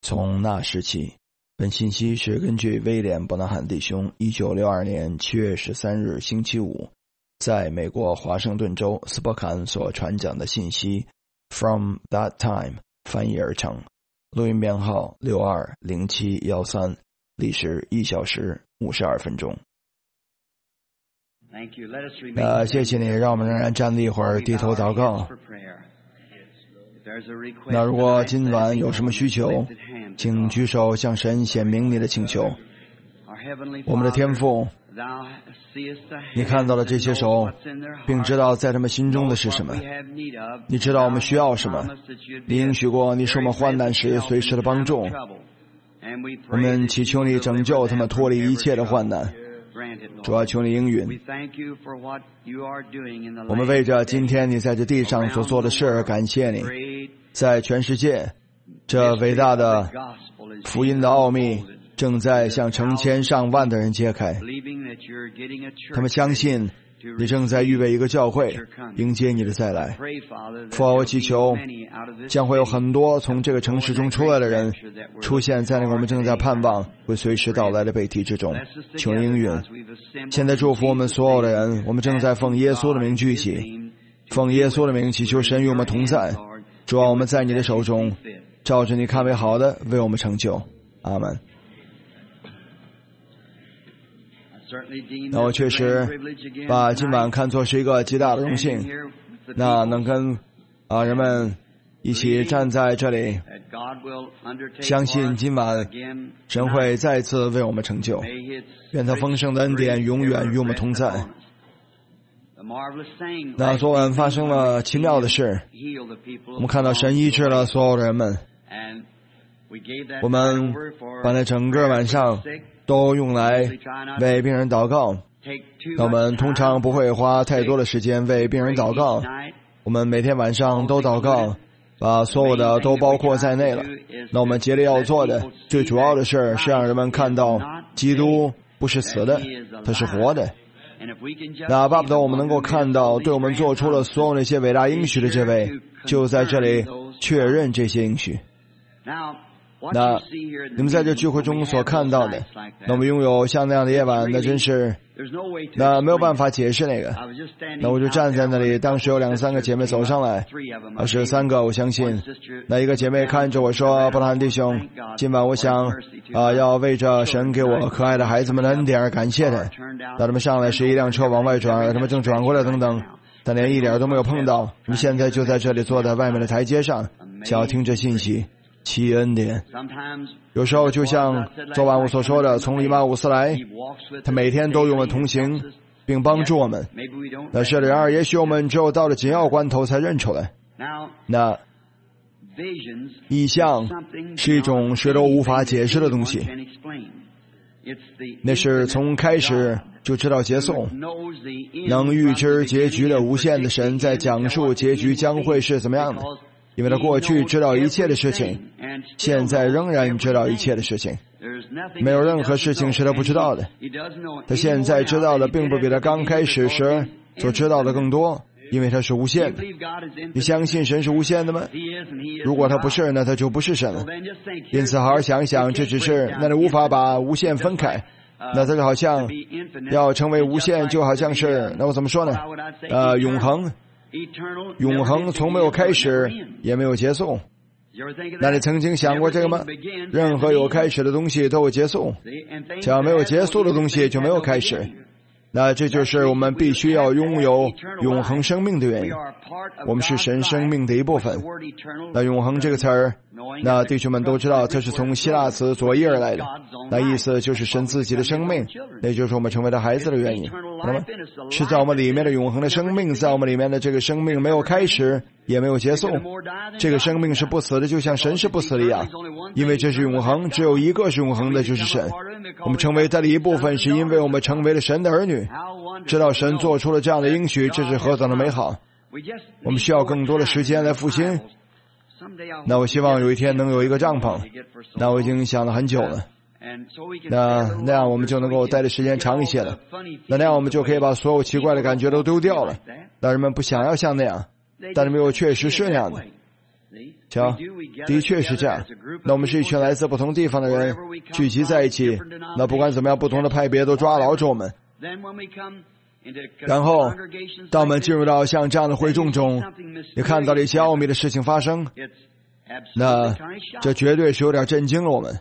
从那时起，本信息是根据威廉·伯纳汉弟兄1962年7月13日星期五在美国华盛顿州斯波坎所传讲的信息 From That Time 翻译而成，录音编号620713，历时1小时52分钟。谢谢你，让我们仍然站立一会儿，低头祷告。那如果今晚有什么需求，请举手向神显明你的请求。我们的天父，你看到了这些手，并知道在他们心中的是什么。你知道我们需要什么。你应许过你是我们患难时随时的帮助。我们祈求你拯救他们脱离一切的患难。主啊，求你应允。我们为着今天你在这地上所做的事而感谢你。在全世界，这伟大的福音的奥秘正在向成千上万的人揭开。他们相信你正在预备一个教会，迎接你的再来。父啊，我祈求将会有很多从这个城市中出来的人出现在那个我们正在盼望会随时到来的被提之中。求应允。现在祝福我们所有的人，我们正在奉耶稣的名聚集，奉耶稣的名祈求神与我们同在。主啊，我们在你的手中，照着你看为好的为我们成就。阿们。那我确实把今晚看作是一个极大的荣幸，那能跟人们一起站在这里，相信今晚神会再次为我们成就。愿他丰盛的恩典永远与我们同在。那昨晚发生了奇妙的事，我们看到神医治了所有的人们。我们把那整个晚上都用来为病人祷告。那我们通常不会花太多的时间为病人祷告，我们每天晚上都祷告，把所有的都包括在内了。那我们竭力要做的最主要的事是让人们看到基督不是死的，他是活的。那巴不得我们能够看到对我们做出了所有那些伟大应许的这位就在这里确认这些应许。那你们在这聚会中所看到的，那我们拥有像那样的夜晚，那真是那没有办法解释那个。那我就站在那里，当时有2、3个姐妹走上来，13个我相信。那一个姐妹看着我说，伯兰弟兄，今晚我想要为着神给我可爱的孩子们的恩典而感谢他。那他们上来是一辆车往外转，他们正转过来等等，但连一点都没有碰到。我们现在就在这里坐在外面的台阶上，想要听这信息。奇恩典，有时候就像昨晚我所说的，从以马忤斯来，他每天都与我们同行，并帮助我们。那是的，然而也许我们只有到了紧要关头才认出来。那异象是一种谁都无法解释的东西，那是从开始就知道结束，能预知结局的无限的神在讲述结局将会是怎么样的。因为他过去知道一切的事情，现在仍然知道一切的事情，没有任何事情是他不知道的。他现在知道的并不比他刚开始时所知道的更多，因为他是无限的。你相信神是无限的吗？如果他不是，那他就不是神了。因此好好想想，这只是那你无法把无限分开。那它就好像要成为无限，就好像是那我怎么说呢？永恒。永恒从没有开始也没有结束。那你曾经想过这个吗？任何有开始的东西都有结束，只要没有结束的东西就没有开始。那这就是我们必须要拥有永恒生命的原因。我们是神生命的一部分。那永恒这个词儿，那弟兄们都知道，这是从希腊词佐伊而来的。那意思就是神自己的生命，那就是我们成为他孩子的原因。那么是在我们里面的永恒的生命，在我们里面的这个生命没有开始也没有结束。这个生命是不死的，就像神是不死的一样，因为这是永恒，只有一个是永恒的，就是神。我们成为他的一部分，是因为我们成为了神的儿女。知道神做出了这样的应许，这是何等的美好。我们需要更多的时间来复兴。那我希望有一天能有一个帐篷，那我已经想了很久了。那样我们就能够待的时间长一些了。那样我们就可以把所有奇怪的感觉都丢掉了。那人们不想要像那样，但是没有确实是那样的。 瞧，的确是这样。那我们是一群来自不同地方的人聚集在一起，那不管怎么样，不同的派别都抓牢着我们。然后当我们进入到像这样的会众中，也看到了一些奥秘的事情发生，那这绝对是有点震惊了我们。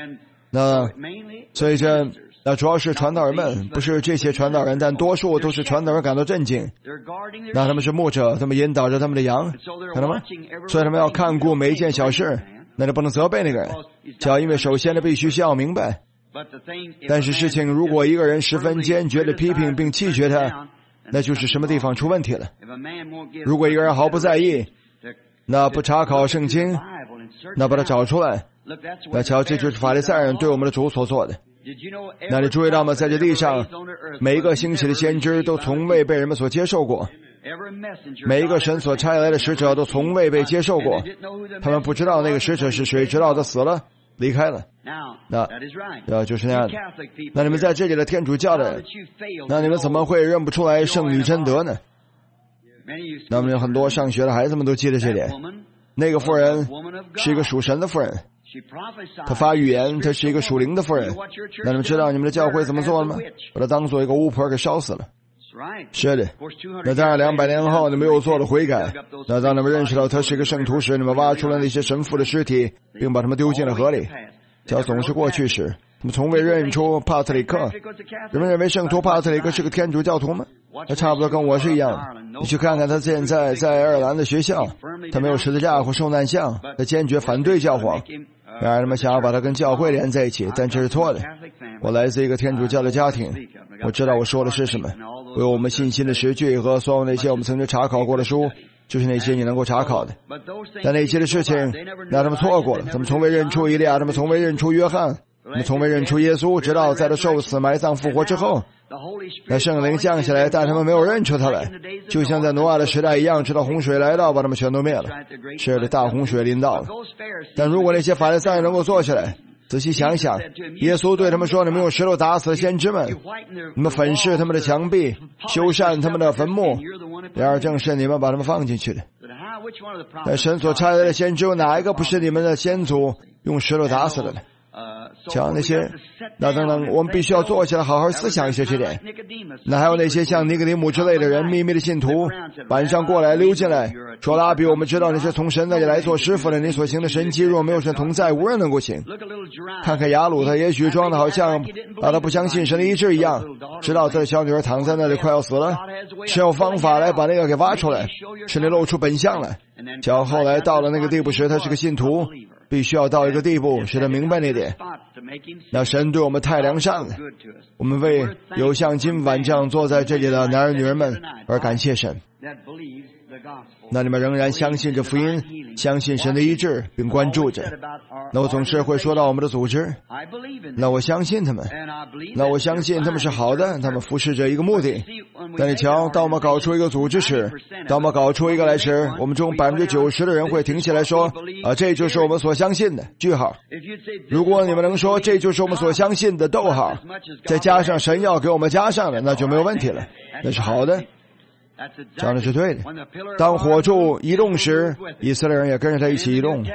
所以那主要是传道人们，不是这些传道人，但多数都是传道人感到震惊。那他们是牧者，他们引导着他们的羊，看到吗？所以他们要看顾每一件小事，那就不能责备那个人，因为首先呢必须先要明白。但是事情如果一个人十分坚决的批评并弃绝他，那就是什么地方出问题了。如果一个人毫不在意，那不查考圣经，那把它找出来，那瞧，这就是法利赛人对我们的主所做的。那你注意到吗？在这地上，每一个兴起的先知都从未被人们所接受过，每一个神所差来的使者都从未被接受过。他们不知道那个使者是谁，直到他死了离开了。那就是那样的。那你们在这里的天主教的，那你们怎么会认不出来圣女贞德呢？那么有很多上学的孩子们都记得这点。那个妇人是一个属神的妇人，她发预言，她是一个属灵的妇人。那你们知道你们的教会怎么做了吗？把她当做一个巫婆给烧死了。是的。那当然200年后你们又做了悔改。那当你们认识到她是一个圣徒时，你们挖出了那些神父的尸体，并把他们丢进了河里。总是过去时，他们从未认出帕特里克。人们认为圣徒帕特里克是个天主教徒吗？他差不多跟我是一样。你去看看他现在在爱尔兰的学校，他没有十字架或受难像，他坚决反对教皇。然而他们想要把他跟教会连在一起，但这是错的。我来自一个天主教的家庭，我知道我说的是什么。为我们信心的实据和所有那些我们曾经查考过的书，就是那些你能够查考的。但那些的事情，那他们错过了。他们从未认出以利亚，他们从未认出约翰，他们从未认出耶稣，直到在他受死、埋葬、复活之后，那圣灵降下来，但他们没有认出他来，就像在挪亚的时代一样，直到洪水来到，把他们全都灭了。是的，大洪水临到了。但如果那些法利赛人能够坐下来，仔细想想，耶稣对他们说：“你们用石头打死先知们，你们粉饰他们的墙壁，修缮他们的坟墓。”然而正是你们把他们放进去的。但神所差来的先知有哪一个不是你们的先祖用石头打死的呢？像那些，那等等，我们必须要坐下来好好思想一下这点。那还有那些像尼格底母之类的人，秘密的信徒，晚上过来溜进来，说：“拉比，我们知道你是从神那里来做师傅的，你所行的神迹若没有神同在，无人能够行。”看看雅鲁，他也许装的好像他不相信神的医治一样，直到这小女儿躺在那里快要死了，是有方法来把那个给挖出来，使你露出本相来。叫后来到了那个地步时，他是个信徒，必须要到一个地步使他明白那点。那神对我们太良善了，我们为有像今晚这样坐在这里的男人女人们而感谢神。那你们仍然相信这福音，相信神的医治，并关注着。那我总是会说到我们的组织，那我相信他们，那我相信他们是好的，他们服侍着一个目的。但你瞧，当我们搞出一个组织时，当我们搞出一个来时，我们中90%的人会停下来说：“这就是我们所相信的。”句号。如果你们能说这就是我们所相信的，逗号，再加上神要给我们加上的，那就没有问题了，那是好的。讲的是对的。当火柱移动时，以色列人也跟着他一起移动。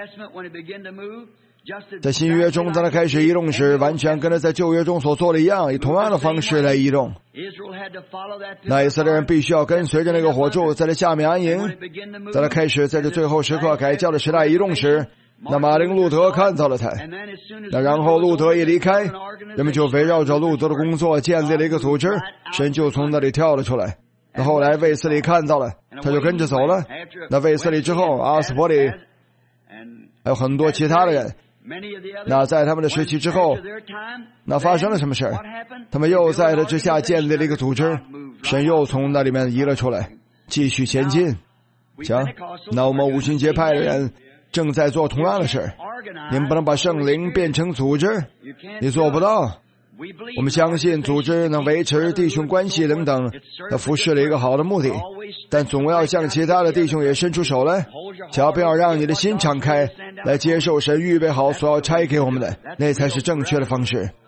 在新约中，当他开始移动时，完全跟他在旧约中所做的一样，以同样的方式来移动。那以色列人必须要跟随着那个火柱，在他下面安营。在他开始在这最后时刻改教的时代移动时，那马丁路德看到了他。那然后路德一离开，人们就围绕着路德的工作建立了一个组织，神就从那里跳了出来。那后来卫斯理看到了，他就跟着走了。那卫斯理之后，阿斯伯里还有很多其他的人。那在他们的时期之后，那发生了什么事？他们又在他之下建立了一个组织，神又从那里面移了出来，继续前进。行，那我们五旬节派的人正在做同样的事。你们不能把圣灵变成组织，你做不到。我们相信组织能维持弟兄关系等等，它服侍了一个好的目的，但总要向其他的弟兄也伸出手来，瞧，不要让你的心敞开，来接受神预备好所要差给我们的，那才是正确的方式。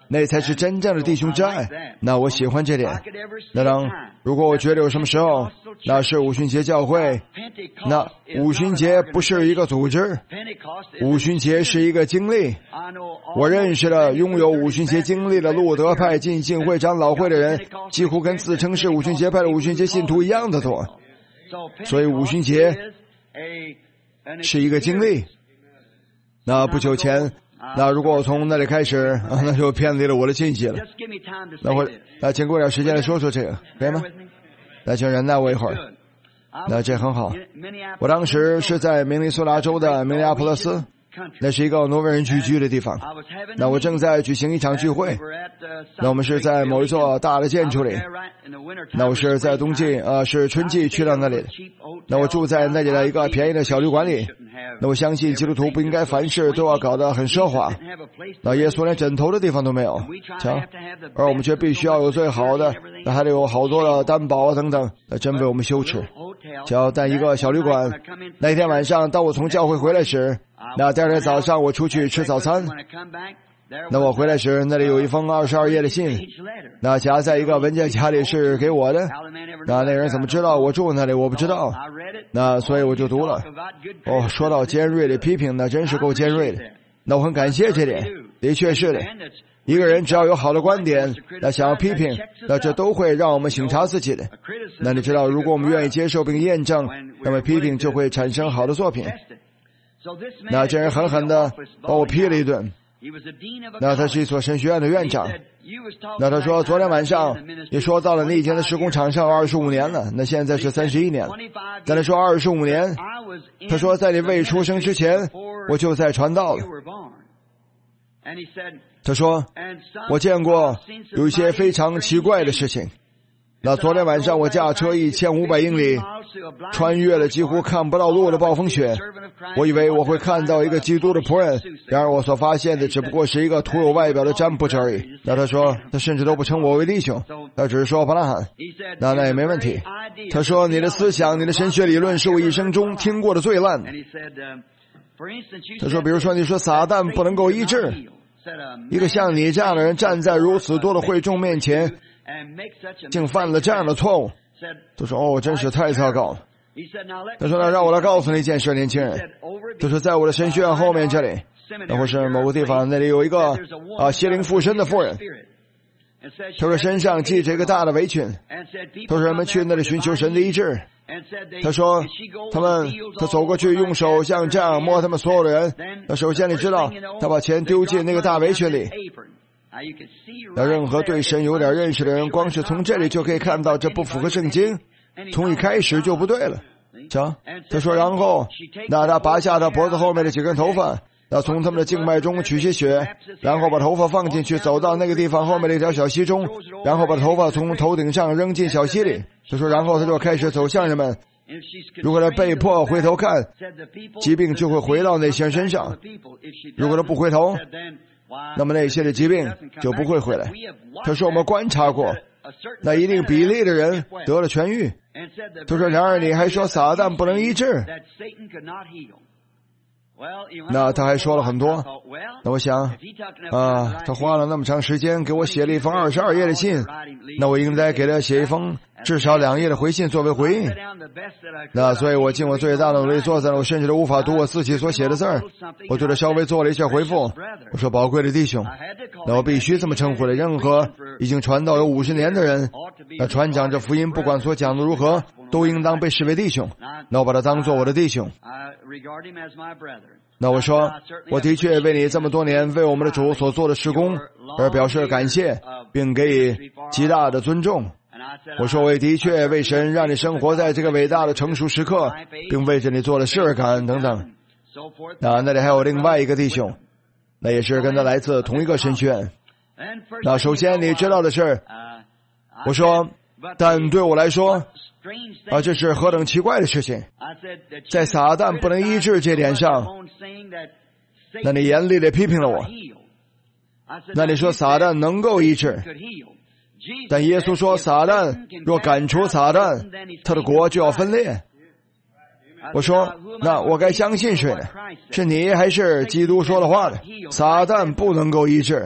那才是真正的弟兄之爱。那我喜欢这点。那当如果我觉得有什么时候，那是五旬节教会，那五旬节不是一个组织，五旬节是一个经历。我认识了拥有五旬节经历的路德派浸信会长老会的人，几乎跟自称是五旬节派的五旬节信徒一样的多。所以五旬节是一个经历。那不久前，那如果我从那里开始，那就偏离了我的禁忌了。那请给我点时间来说说这个，可以吗？那请忍耐我一会儿。那这很好。我当时是在明尼苏达州的明尼阿波勒斯，那是一个挪威人聚居的地方。那我正在举行一场聚会，那我们是在某一座大的建筑里。那我是在冬季是春季去到那里的。那我住在那里的一个便宜的小旅馆里。那我相信基督徒不应该凡事都要搞得很奢华。那耶稣连枕头的地方都没有，瞧，而我们却必须要有最好的，那还得有好多的担保等等，那真为我们羞耻。瞧，但一个小旅馆，那一天晚上当我从教会回来时，那第二天早上我出去吃早餐，那我回来时那里有一封22页的信，那夹在一个文件夹里是给我的。那人怎么知道我住那里？我不知道。那所以我就读了。说到尖锐的批评，那真是够尖锐的。那我很感谢这点，的确是的。一个人只要有好的观点，那想要批评，那这都会让我们省察自己的。那你知道，如果我们愿意接受并验证，那么批评就会产生好的作品。那这人狠狠地把我批了一顿。那他是一所神学院的院长。那他说，昨天晚上你说到了你已经在施工场上25年了，那现在是31年。但他说25年，他说在你未出生之前我就在传道了。他说我见过有一些非常奇怪的事情。那昨天晚上我驾车1500英里，穿越了几乎看不到路的暴风雪，我以为我会看到一个基督的仆人，然而我所发现的只不过是一个徒有外表的占卜者而已。那他说他甚至都不称我为弟兄，他只是说巴拉罕。那也没问题。他说你的思想，你的神学理论是我一生中听过的最烂。他说比如说你说撒旦不能够医治，一个像你这样的人站在如此多的会众面前竟犯了这样的错误。他说真是太糟糕了。他说那让我来告诉你一件事，年轻人。他说在我的神学院后面这里，或是某个地方，那里有一个邪灵附身的妇人。他说身上系着一个大的围裙。他说人们去那里寻求神的医治。他说他走过去用手像这样摸他们所有的人。那首先你知道他把钱丢进那个大围裙里。那任何对神有点认识的人，光是从这里就可以看到这不符合圣经，从一开始就不对了。瞧，他说然后那他拔下他脖子后面的几根头发，那从他们的静脉中取些血，然后把头发放进去，走到那个地方后面的一条小溪中，然后把头发从头顶上扔进小溪里。他说然后他就开始走向人们。如果他被迫回头看，疾病就会回到那些人身上。如果他不回头，那么那些的疾病就不会回来。他说我们观察过，那一定比例的人得了痊愈。他说然而你还说撒旦不能医治。那他还说了很多。那我想他花了那么长时间给我写了一封22页的信，那我应该给他写一封至少2页的回信作为回应。那所以我尽我最大的努力坐在了，我甚至都无法读我自己所写的字儿。我对他稍微做了一下回复，我说宝贵的弟兄，那我必须这么称呼了。任何已经传道有50年的人，那传讲这福音不管所讲的如何，都应当被视为弟兄。那我把他当作我的弟兄。那我说我的确为你这么多年为我们的主所做的事工而表示感谢，并给予极大的尊重。我说我也的确为神让你生活在这个伟大的成熟时刻，并为着你做了事而感恩等等。那里还有另外一个弟兄，那也是跟他来自同一个神学院。那首先你知道的是，我说但对我来说这是何等奇怪的事情。在撒旦不能医治这点上，那你严厉地批评了我。那你说撒旦能够医治，但耶稣说撒旦若赶出撒旦，他的国就要分裂。我说那我该相信谁呢？是你还是基督说的话呢？撒旦不能够医治。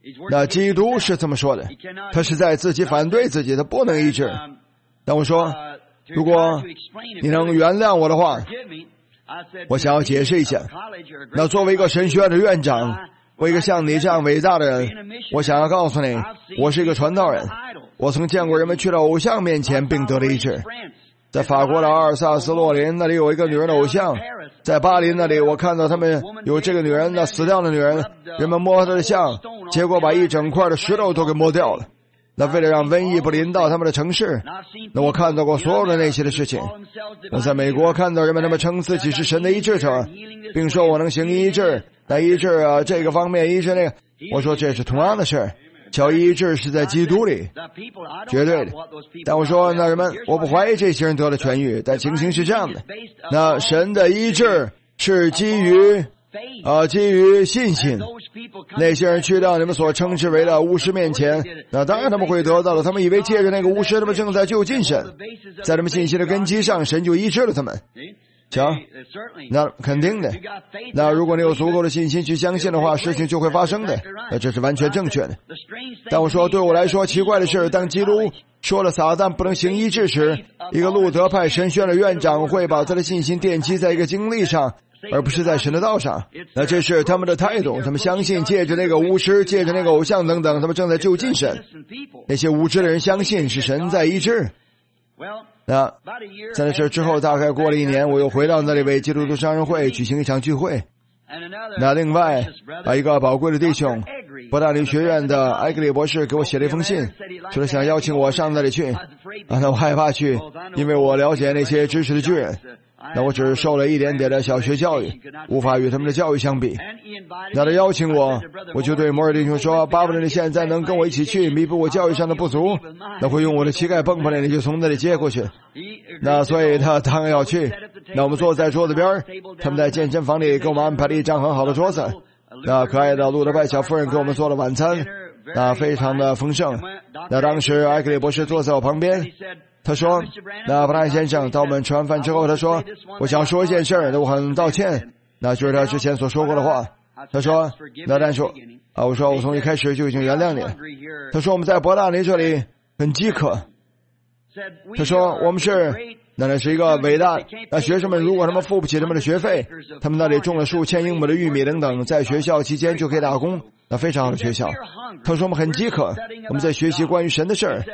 那基督是这么说的，他是在自己反对自己，他不能医治。但我说，如果你能原谅我的话，我想要解释一下。那作为一个神学院的院长，为一个像你这样伟大的人，我想要告诉你，我是一个传道人。我曾见过人们去到偶像面前并得了医治。在法国的阿尔萨斯洛林那里有一个女人的偶像，在巴黎那里我看到他们有这个女人的死掉的女人，人们摸她的像，结果把一整块的石头都给摸掉了。那为了让瘟疫不临到他们的城市，那我看到过所有的那些的事情。我在美国看到人们那么称自己是神的医治者，并说我能行医治，那医治这个方面医治那个，我说这是同样的事，叫医治是在基督里，绝对的。但我说那人们，我不怀疑这些人得了痊愈，但情形是这样的，那神的医治是基于信心。那些人去到你们所称之为的巫师面前，那当然他们会得到了，他们以为借着那个巫师他们正在就近神，在他们信心的根基上，神就医治了他们。瞧，那肯定的，那如果你有足够的信心去相信的话，事情就会发生的，那这是完全正确的。但我说对我来说奇怪的是，当基督说了撒旦不能行医治时，一个路德派神学院的院长会把他的信心奠基在一个经历上，而不是在神的道上。那这是他们的态度，他们相信借着那个巫师，借着那个偶像等等，他们正在就近神。那些无知的人相信是神在医治。那在那事之后，大概过了1年，我又回到那里为基督徒商人会举行一场聚会。那另外一个宝贵的弟兄，伯大尼学院的埃格里博士给我写了一封信，说想邀请我上那里去。那我害怕去，因为我了解那些知识的巨人。那我只是受了一点点的小学教育，无法与他们的教育相比。那他邀请我，我就对摩尔弟兄说，巴不得你现在能跟我一起去，弥补我教育上的不足，那会用我的膝盖蹦蹦的，你就从那里接过去。那所以他当然要去。那我们坐在桌子边，他们在健身房里给我们安排了一张很好的桌子。那可爱的路德派小夫人给我们做了晚餐，那非常的丰盛。那当时埃克利博士坐在我旁边，他说，那布兰先生，当我们吃完饭之后，他说，我想说一件事儿，我很道歉，那就是他之前所说过的话。他说，那但说我说我从一开始就已经原谅你了。他说我们在伯大尼这里很饥渴。他说我们是那是一个伟大，那学生们如果他们付不起他们的学费，他们那里种了数千英亩的玉米等等，在学校期间就可以打工，那非常好的学校。他说我们很饥渴，我们在学习关于神的事儿。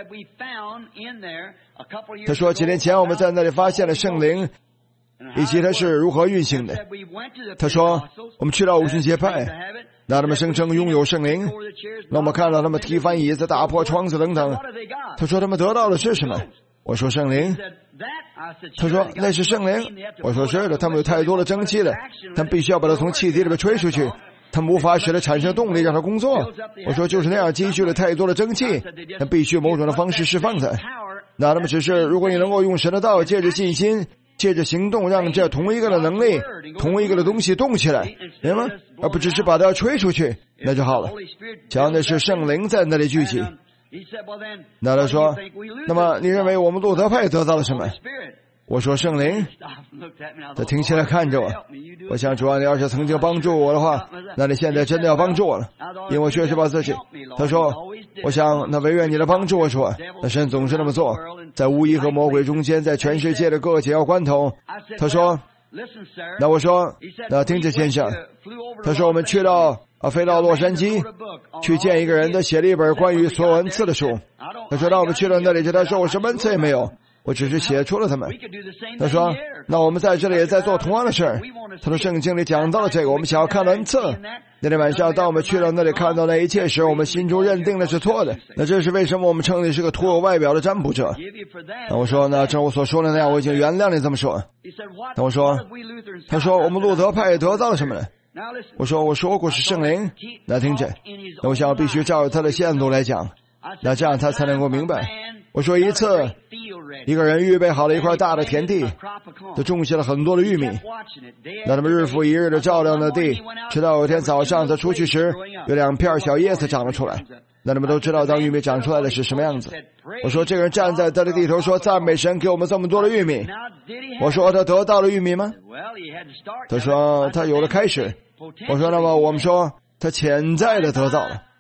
他说几年前我们在那里发现了圣灵以及它是如何运行的。他说我们去到五旬节派，那他们声称拥有圣灵，那我们看到他们踢翻椅子、打破窗子等等。他说他们得到的是什么？我说圣灵。他说那是圣灵。我说是的，他们有太多的蒸汽了，他们必须要把它从气体里面吹出去，他们无法使它产生动力让它工作。我说就是那样积蓄了太多的蒸汽，他必须某种的方式释放它。那他们只是如果你能够用神的道，借着信心，借着行动，让这同一个的能力，同一个的东西动起来，明白吗？而不只是把它吹出去，那就好了。讲的是圣灵在那里聚集。那他说，那么你认为我们路德派得到了什么？我说圣灵。他停下来看着我，我想主要你要是曾经帮助我的话，那你现在真的要帮助我了，因为我确实把自己。他说我想那唯愿你的帮助。我说那神总是那么做，在巫医和魔鬼中间，在全世界的各解药关头。他说那我说那听着先生，他说我们去到飞到洛杉矶去见一个人，他写了一本关于所有恩赐的书。他说那我们去了那里，他说我什么恩赐也没有，我只是写出了他们。他说那我们在这里也在做同样的事儿。他说圣经里讲到了这个，我们想要看恩赐。那天晚上当我们去了那里看到那一切时，我们心中认定的是错的。那这是为什么我们称你是个徒有外表的占卜者。那我说那正我所说的那样，我已经原谅你这么说。那我说他说我们路德派得到了什么呢？我说过是圣灵。那听着，那我想我必须照着他的线路来讲，那这样他才能够明白。我说一次一个人预备好了一块大的田地，他种下了很多的玉米，那他们日复一日的照亮了地，直到有一天早上他出去时，有2片小叶子长了出来。那你们都知道当玉米长出来的是什么样子。我说这个人站在他的地头说赞美神给我们这么多的玉米。我说他得到了玉米吗？他说他有了开始。我说那么我们说他潜在的得到了。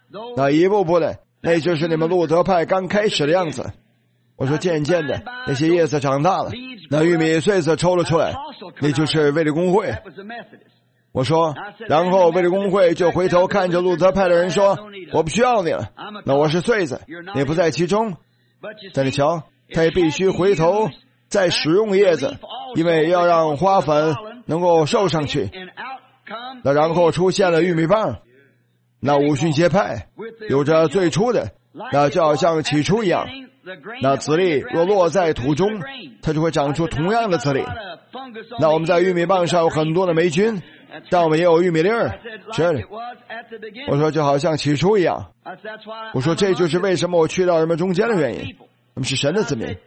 那一步步的，那就是你们路德派刚开始的样子。我说渐渐的，那些叶子长大了，那玉米穗子抽了出来，那就是卫理公会。我说，然后卫理公会就回头看着路德派的人说，我不需要你了，那我是穗子，你不在其中。但你瞧，他也必须回头再使用叶子，因为要让花粉能够受上去。那然后出现了玉米棒，那五旬节派有着最初的，那就好像起初一样，那籽粒若落在土中，它就会长出同样的籽粒。那我们在玉米棒上有很多的霉菌，但我们也有玉米粒儿。是的，我说就好像起初一样。我说这就是为什么我去到人们中间的原因，他们是神的子民。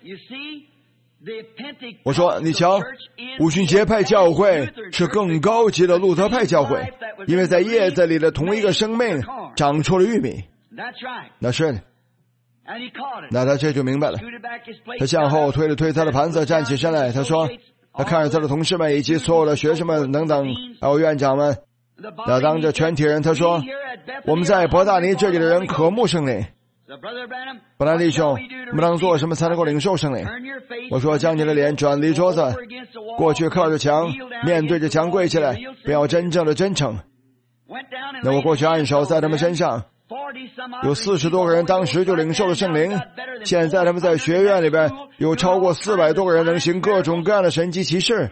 我说你瞧，五旬节派教会是更高级的路德派教会，因为在叶子里的同一个生命长出了玉米。那是的，那他这就明白了。他向后推了推他的盘子，站起身来，他说，他看着他的同事们以及所有的学生们等等，还有院长们，那当着全体人，他说，我们在伯大尼这里的人渴慕圣灵。伯兰弟兄，我们能做什么才能够领受圣灵？我说，将你的脸转离桌子，过去靠着墙，面对着墙跪起来，不要真正的真诚。那我过去按手在他们身上，有40多个人当时就领受了圣灵，现在他们在学院里边有超过400多个人能行各种各样的神迹奇事。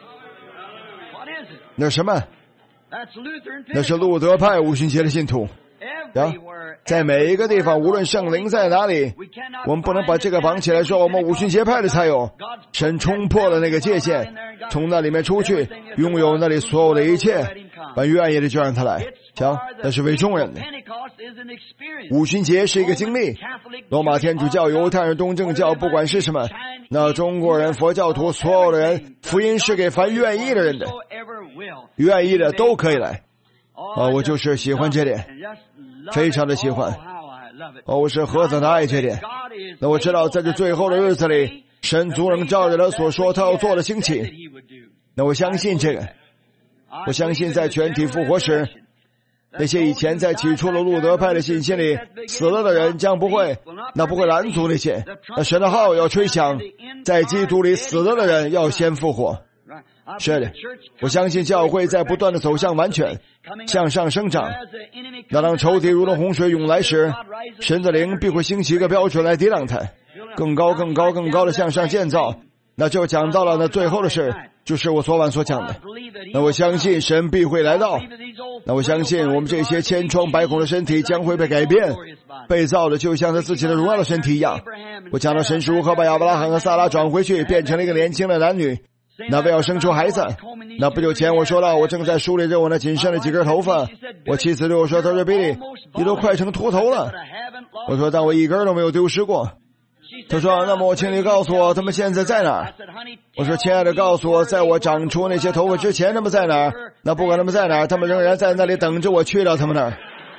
那什么？那是路德派五旬节的信徒。在每一个地方，无论圣灵在哪里，我们不能把这个绑起来说我们五旬节派的才有。神冲破了那个界限，从那里面出去，拥有那里所有的一切，把愿意的就让他来。瞧，那是为众人的。五旬节是一个经历，罗马天主教、犹太人、东正教，不管是什么，那中国人、佛教徒，所有的人，福音是给凡愿意的人的，愿意的都可以来。我就是喜欢这点，非常的喜欢。我是何等的爱这点。那我知道在这最后的日子里，神足能照着他所说他要做的兴起。那我相信这个，我相信在全体复活时，那些以前在起初的路德派的信心里死了的人将不会拦阻那些。那神的号要吹响，在基督里死了的人要先复活。是的，我相信教会在不断的走向完全，向上生长。那当仇敌如同洪水涌来时，神的灵必会兴起一个标准来抵挡它，更高更高更高的向上建造。那就讲到了那最后的事，就是我昨晚所讲的。那我相信神必会来到。那我相信我们这些千疮百孔的身体将会被改变，被造的就像他自己的荣耀的身体一样。我讲到神是如何把亚伯拉罕和撒拉转回去，变成了一个年轻的男女，那为要生出孩子。那不久前我说到我正在梳理着我那仅剩的几根头发，我妻子对我说，他说比利，你都快成秃头了。我说但我一根都没有丢失过。他说那么我请你告诉我他们现在在哪儿。我说亲爱的，告诉我在我长出那些头发之前他们在哪儿。那不管他们在哪儿，他们仍然在那里等着我去到他们那儿。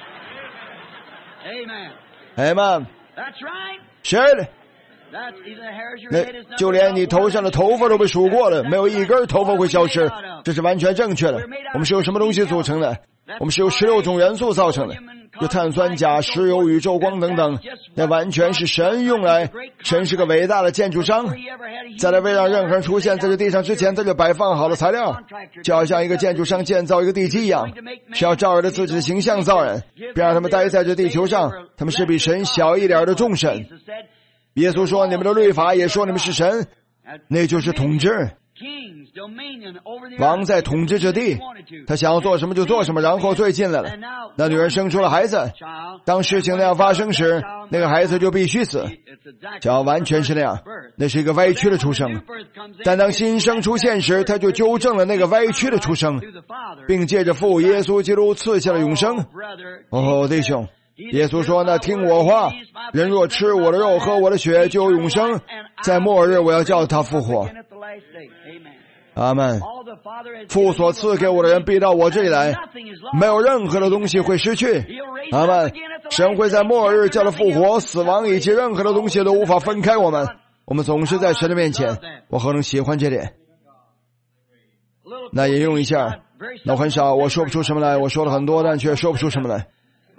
Amen。 是的，那就连你头上的头发都被数过了，没有一根头发会消失，这是完全正确的。我们是由什么东西组成的？我们是由16种元素造成的，有碳酸钾、石油、宇宙光等等，那完全是神用来。神是个伟大的建筑商，在他未让任何人出现在这地上之前，他就摆放好了材料，就好像一个建筑商建造一个地基一样，是要照着自己的形象造人，别让他们待在这地球上，他们是比神小一点的众神。耶稣说你们的律法也说你们是神，那就是统治。王在统治这地，他想要做什么就做什么，然后罪进来了，那女人生出了孩子，当事情那样发生时，那个孩子就必须死，叫完全是那样，那是一个歪曲的出生。但当新生出现时，他就纠正了那个歪曲的出生，并借着父耶稣基督赐下了永生。弟兄，耶稣说那听我话，人若吃我的肉喝我的血就有永生，在末日我要叫他复活。阿们。父所赐给我的人必到我这里来，没有任何的东西会失去。阿们。神会在末日叫他复活，死亡以及任何的东西都无法分开我们。我们总是在神的面前，我何能喜欢这点。那引用一下，那很少，我说不出什么来，我说了很多但却说不出什么来。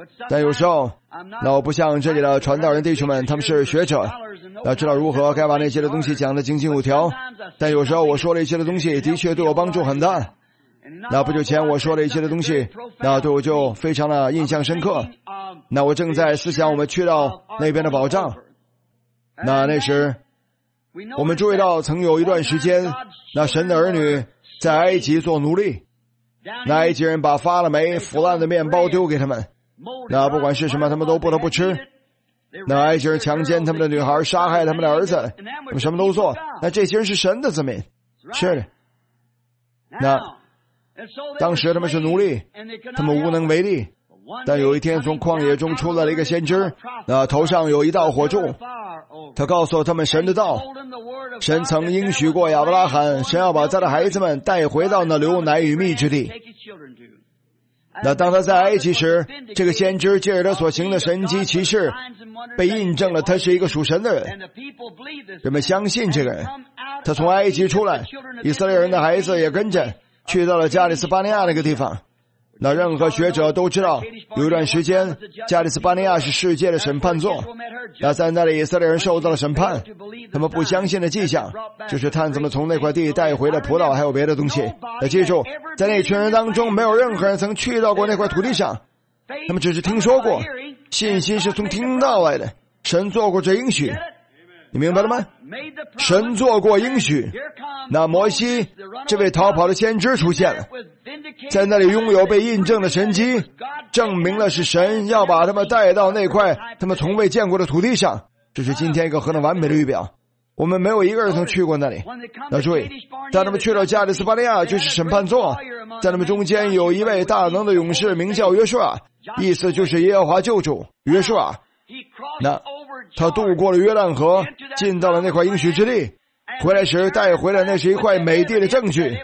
但有时候，那我不像这里的传道人弟兄们，他们是学者，要知道如何该把那些的东西讲得井井有条。但有时候我说了一些的东西，的确对我帮助很大。那不久前我说了一些的东西，那对我就非常的印象深刻。那我正在思想我们去到那边的保障。那时我们注意到曾有一段时间，那神的儿女在埃及做奴隶，那埃及人把发了霉腐烂的面包丢给他们，那不管是什么他们都不得不吃。那埃及人强奸他们的女孩，杀害他们的儿子，他们什么都做。那这些人是神的子民，是的。那当时他们是奴隶，他们无能为力。但有一天从旷野中出来了一个先知，那头上有一道火柱，他告诉他们神的道。神曾应许过亚伯拉罕，神要把他的孩子们带回到那流奶与蜜之地。那当他在埃及时，这个先知借着他所行的神迹奇事，被印证了他是一个属神的人。人们相信这个人。他从埃及出来，以色列人的孩子也跟着去到了加利斯巴尼亚那个地方。那任何学者都知道，有一段时间加利斯巴尼亚是世界的审判座。那在那里以色列人受到了审判，他们不相信的迹象就是探子们从那块地带回了葡萄还有别的东西。那记住，在那群人当中没有任何人曾去到过那块土地上，他们只是听说过，信心是从听到来的。神做过这应许，你明白了吗？神做过应许。那摩西这位逃跑的先知出现了，在那里拥有被印证的神迹，证明了是神要把他们带到那块他们从未见过的土地上。这是今天一个何等完美的预表。我们没有一个人曾去过那里。那注意，当他们去到加利斯巴尼亚，就是审判座，在他们中间有一位大能的勇士，名叫约书亚，意思就是耶和华救主。约书亚，那他渡过了约旦河，进到了那块应许之地，回来时带回了那是一块美地的证据。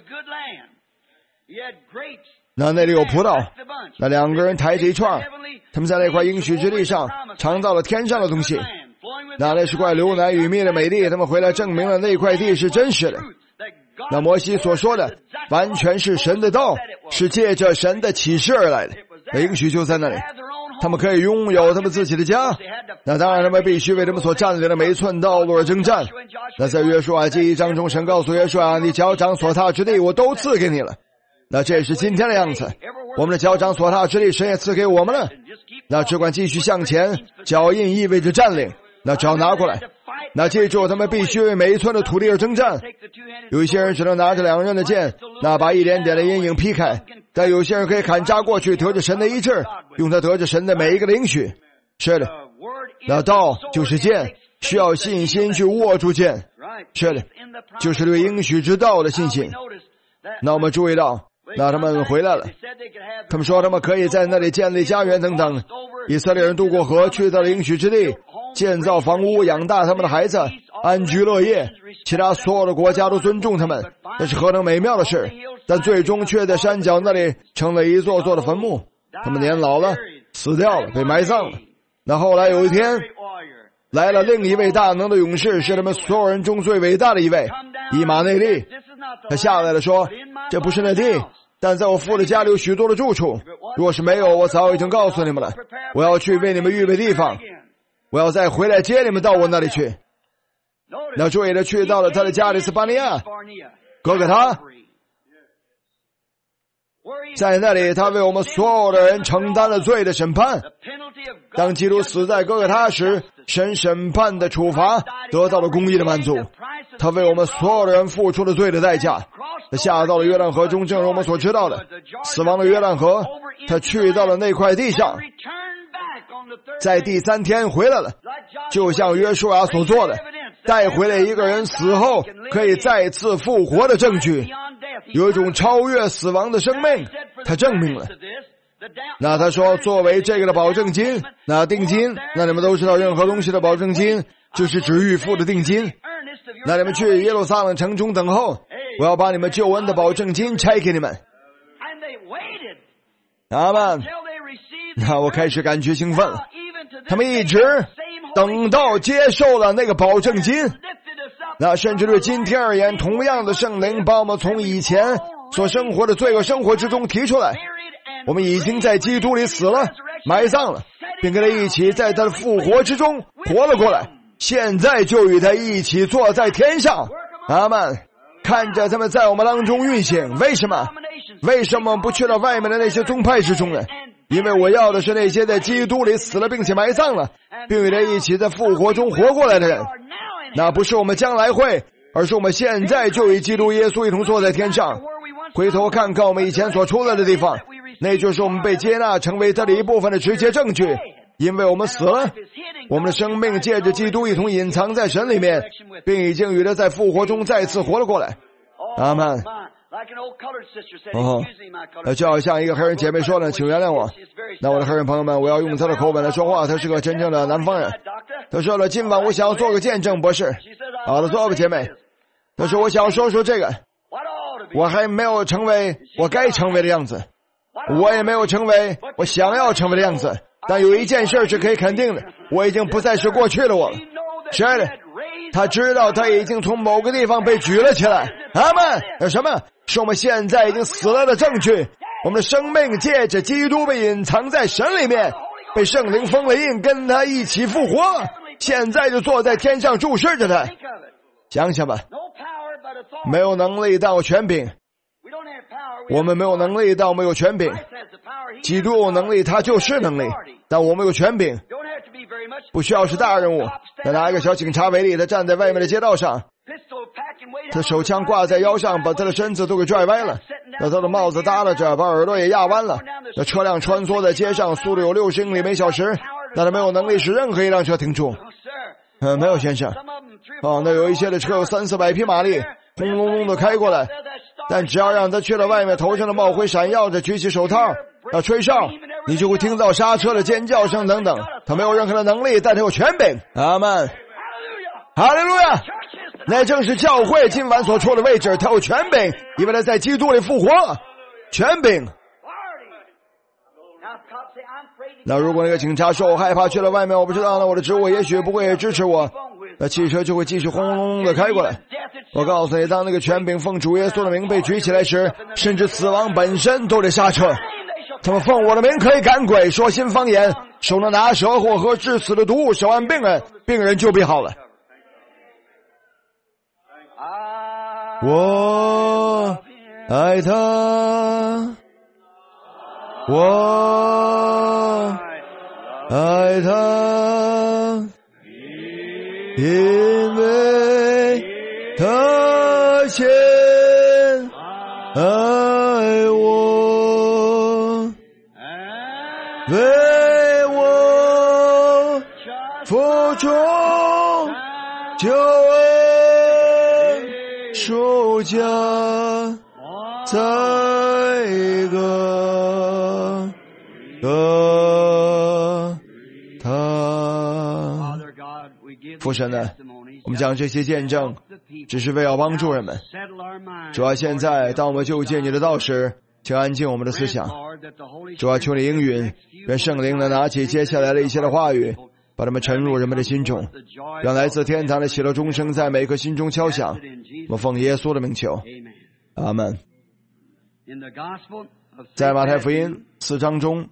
那里有葡萄，那两个人抬着一串，他们在那块应许之地上尝到了天上的东西。那是块流奶与蜜的美地，他们回来证明了那块地是真实的。那摩西所说的完全是神的道，是借着神的启示而来的。那应许就在那里，他们可以拥有他们自己的家。那当然他们必须为他们所占领的每一寸道路而征战。那在约书亚记1章中，神告诉约书亚，你脚掌所踏之地我都赐给你了。那这是今天的样子，我们的脚掌所踏之地神也赐给我们了。那只管继续向前，脚印意味着占领，那只要拿过来。那记住，他们必须为每一寸的土地而征战。有一些人只能拿着2刃的剑，那把一点点的阴影劈开，但有些人可以砍扎过去，得着神的医治，用它得着神的每一个应许。是的，那道就是剑，需要信心去握住剑。是的，就是对应许之道的信心。那我们注意到，那他们回来了，他们说他们可以在那里建立家园等等。以色列人渡过河，去到了应许之地，建造房屋，养大他们的孩子，安居乐业。其他所有的国家都尊重他们，那是何等美妙的事。但最终却在山脚那里成了一座座的坟墓，他们年老了，死掉了，被埋葬了。那后来有一天来了另一位大能的勇士，是他们所有人中最伟大的一位，以马内利。他下来了说，这不是那地，但在我父的家里有许多的住处，若是没有，我早已经告诉你们了。我要去为你们预备地方，我要再回来接你们到我那里去。那注意的去到了他的加利斯巴尼亚，哥哥他在那里，他为我们所有的人承担了罪的审判。当基督死在哥哥他时，神审判的处罚得到了公义的满足，他为我们所有的人付出了罪的代价。他下到了约旦河中，正如我们所知道的，死亡的约旦河，他去到了那块地上，在第3天回来了，就像约书亚所做的，带回来一个人死后可以再次复活的证据，有一种超越死亡的生命，他证明了。那他说，作为这个的保证金，那定金，那你们都知道，任何东西的保证金就是指预付的定金。那你们去耶路撒冷城中等候，我要把你们救恩的保证金拆给你们。阿们。那我开始感觉兴奋了，他们一直等到接受了那个保证金。那甚至对今天而言，同样的圣灵把我们从以前所生活的罪恶生活之中提出来，我们已经在基督里死了， 埋葬了，并跟他一起在他的复活之中活了过来，现在就与他一起坐在天上。阿们。看着他们在我们当中运行，为什么不去到外面的那些宗派之中呢？因为我要的是那些在基督里死了并且埋葬了，并与他一起在复活中活过来的人。那不是我们将来会，而是我们现在就与基督耶稣一同坐在天上。回头看看我们以前所出来的地方，那就是我们被接纳成为他的一部分的直接证据。因为我们死了，我们的生命借着基督一同隐藏在神里面，并已经与他在复活中再次活了过来。阿们。就好像一个黑人姐妹说的，请原谅我。那我的黑人朋友们，我要用他的口吻来说话，他是个真正的南方人。他说了，今晚我想要做个见证，博士。好的，做吧，姐妹。他说我想要说说这个，我还没有成为我该成为的样子，我也没有成为我想要成为的样子，但有一件事是可以肯定的，我已经不再是过去的我了。是的，他知道他已经从某个地方被举了起来。阿们。有什么是我们现在已经死了的证据？我们的生命借着基督被隐藏在神里面，被圣灵封了印，跟他一起复活，现在就坐在天上注视着他。想想吧，没有能力但有权柄，我们没有能力但我们有权柄。基督有能力，他就是能力，但我们有权柄，不需要是大人物。拿一个小警察为例，他站在外面的街道上，他手枪挂在腰上，把他的身子都给拽歪了，那他的帽子耷拉着，把耳朵也压弯了。那车辆穿梭在街上，速度有60英里每小时，但他没有能力使任何一辆车停住。没有，先生。那有一些的车有300-400匹马力，轰隆隆的开过来，但只要让他去了外面，头上的帽徽闪耀着，举起手套要吹哨，你就会听到刹车的尖叫声等等。他没有任何的能力，但他有权柄。阿们。哈利路亚。那正是教会今晚所处的位置，他有权柄，因为他在基督里复活了。权柄。那如果那个警察说我害怕去了外面，我不知道呢，我的职务也许不会支持我，那汽车就会继续轰隆隆的开过来。我告诉你，当那个权柄奉主耶稣的名被举起来时，甚至死亡本身都得刹车。他们奉我的名可以赶鬼，说新方言，手能拿蛇或喝致死的毒物，手按病人，病人就必好了。我爱他，我爱他，因为他先爱我，为我付出救恩赎价，在他。父神呢，我们讲这些见证只是为了帮助人们。主啊，现在当我们就近你的道时，请安静我们的思想。主啊，求你应允，愿圣灵能拿起接下来的一些的话语，把它们沉入人们的心中，让来自天堂的喜乐钟声在每个心中敲响。我奉耶稣的名求，阿们。在马太福音4章中，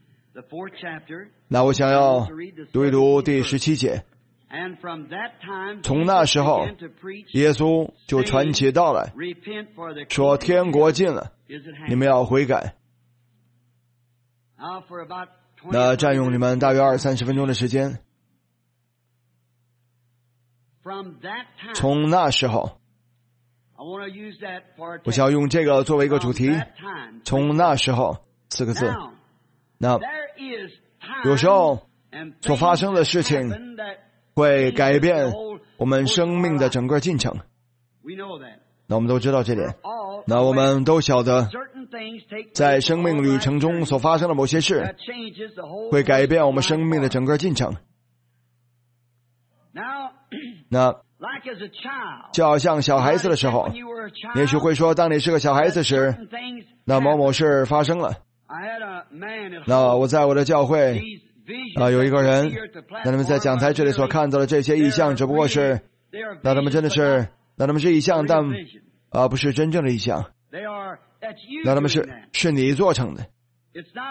那我想要读一读第17节。从那时候，耶稣就传起道来，说天国近了，你们要悔改。那占用你们大约20-30分钟的时间。从那时候，我想要用这个作为一个主题，从那时候4个字。那有时候所发生的事情会改变我们生命的整个进程，那我们都知道这点。那我们都晓得在生命旅程中所发生的某些事会改变我们生命的整个进程。那就好像小孩子的时候，也许会说，当你是个小孩子时，那某某事发生了。那我在我的教会有一个人，那他们在讲台这里所看到的这些异象只不过是，那他们真的是，那他们是异象，但不是真正的异象，那他们是你做成的，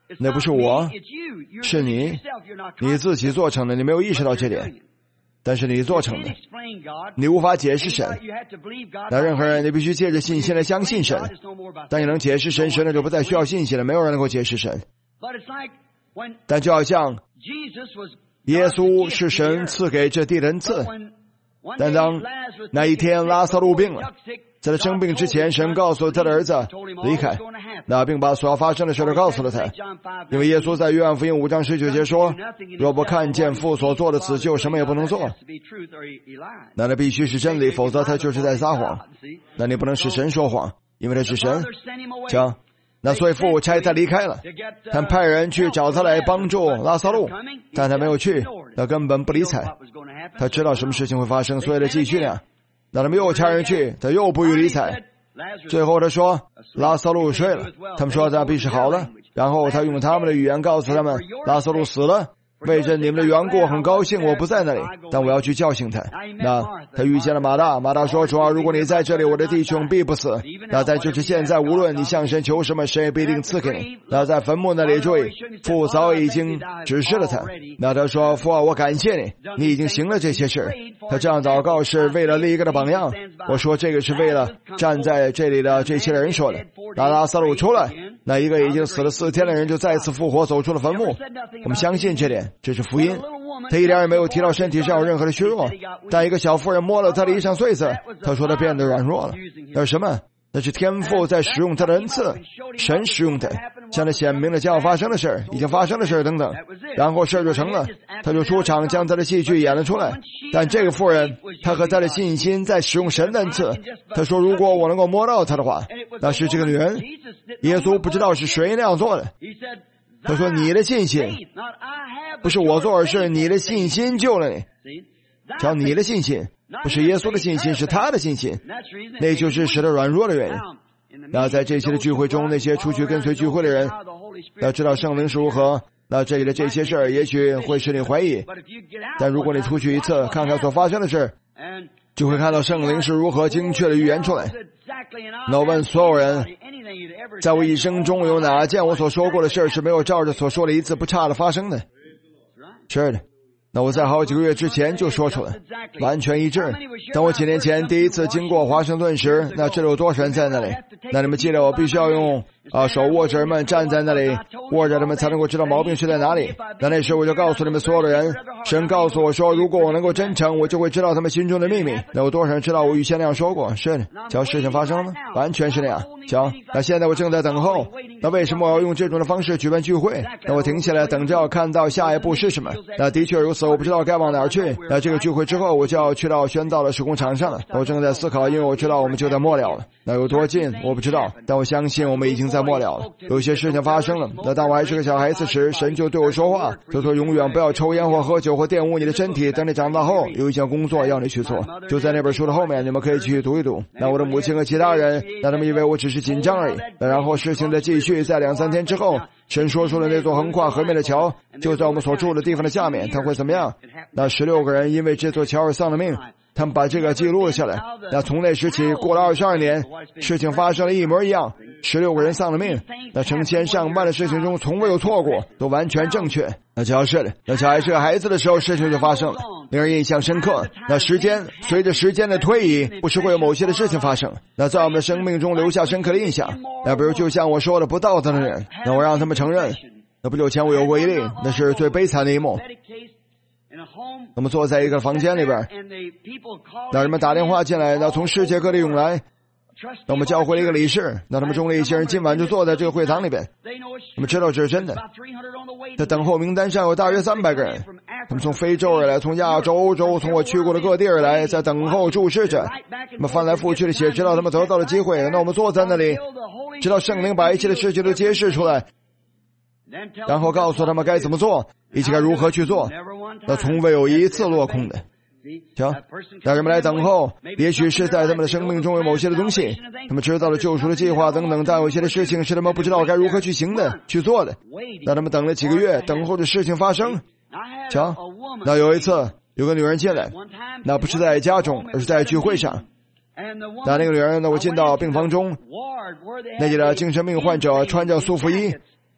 那不是我，是你自己做成的，你没有意识到这点，但是你做成的，你无法解释神。那任何人，你必须借着信心来相信神。当你能解释神，神就不再需要信心了，没有人能够解释神。但就好像耶稣是神赐给这地的恩赐，但当那一天拉撒路病了，在他生病之前，神告诉他的儿子离开，那并把所要发生的事都告诉了他。因为耶稣在约翰福音5章19节说，若不看见父所做的此就什么也不能做。那必须是真理，否则他就是在撒谎。那你不能使神说谎，因为他是神。讲，那所以父差他离开了，他派人去找他来帮助拉撒路，但他没有去，他根本不理睬。他知道什么事情会发生，所以他继续那样。那他们又差人去，他又不予理睬。最后他说拉撒路睡了，他们说他必是好了，然后他用他们的语言告诉他们拉撒路死了，为着你们的缘故很高兴我不在那里，但我要去叫醒他。那他遇见了马大，马大说，主啊，如果你在这里，我的弟兄必不死。那在就是现在，无论你向神求什么，神也必定赐给你。那在坟墓那里注意，父早已经指示了他。那他说，父啊，我感谢你，你已经行了这些事。他这样祷告是为了另一个的榜样。我说这个是为了站在这里的这些人说的。那拉撒路出来，那一个已经死了4天的人就再次复活，走出了坟墓。我们相信这点，这是福音。他一点也没有提到身体上有任何的虚弱，但一个小妇人摸了他的衣裳穗子，他说他变得软弱了。那是什么？那是天父在使用他的恩赐，神使用他，向他显明了将要发生的事，已经发生的事等等，然后事就成了，他就出场将他的戏剧演了出来。但这个妇人，他和他的信心在使用神的恩赐，他说如果我能够摸到他的话，那是这个女人。耶稣不知道是谁那样做的，他说你的信心不是我做，而是你的信心救了你。叫你的信心，不是耶稣的信心，是他的信心，那就是使他软弱的原因。那在这些的聚会中，那些出去跟随聚会的人要知道圣灵是如何，那这里的这些事儿也许会使你怀疑，但如果你出去一次看看所发生的事，就会看到圣灵是如何精确的预言出来。那我问所有人，在我一生中有哪件我所说过的事是没有照着所说的一字不差的发生的？是的。那我在好几个月之前就说出来，完全一致。当我几年前第一次经过华盛顿时，那这里有多少人在那里？那你们记得我必须要用手握着人们站在那里，握着他们才能够知道毛病是在哪里。那时我就告诉你们所有的人，神告诉我说，如果我能够真诚，我就会知道他们心中的秘密。那有多少人知道我预先那样说过？是的，叫事情发生了，完全是那样。瞧，那现在我正在等候。那为什么我要用这种的方式举办聚会？那我停下来等着要看到下一步是什么。那的确如此，我不知道该往哪儿去。那这个聚会之后，我就要去到宣道的施工场上了。我正在思考，因为我知道我们就在末了了。那有多近我不知道，但我相信我们已经在末了了。有些事情发生了。那当我还是个小孩子时，神就对我说话，就说永远不要抽烟或喝酒或玷污你的身体。等你长大后，有一项工作要你去做，就在那本书的后面，你们可以去读一读。那我的母亲和其他人，那他们以为我只是紧张而已。然后事情的继续，在2-3天之后，神说出了那座横跨河面的桥就在我们所住的地方的下面，它会怎么样？那16个人因为这座桥而丧了命，他们把这个记录了下来。那从那时起过了22年，事情发生了一模一样，16个人丧了命。那成千上万的事情中从未有错过，都完全正确。那只要是的，那小孩是个孩子的时候，事情就发生了，令人印象深刻。那随着时间的推移，不时会有某些的事情发生，那在我们的生命中留下深刻的印象。那比如就像我说的，不道德的人，那我让他们承认。那不久前我有过一例，那是最悲惨的一幕。我们坐在一个房间里边，那人们打电话进来，那从世界各地涌来，那我们叫回了一个理事，那他们中的一些人今晚就坐在这个会堂里边，我们知道这是真的。在等候名单上有大约300个人，他们从非洲而来，从亚洲、欧洲，从我去过的各地而来，在等候注视着。我们翻来覆去的写，直到他们得到了机会。那我们坐在那里，直到圣灵把一切的事情都揭示出来，然后告诉他们该怎么做，以及该如何去做。那从未有一次落空的。瞧，让人们来等候，也许是在他们的生命中有某些的东西，他们知道了救赎的计划等等，但有些的事情是他们不知道该如何去行的、去做的。那他们等了几个月，等候着事情发生。瞧，那有一次有个女人进来，那不是在家中，而是在聚会上。那个女人呢，我进到病房中，那里的精神病患者穿着束缚衣，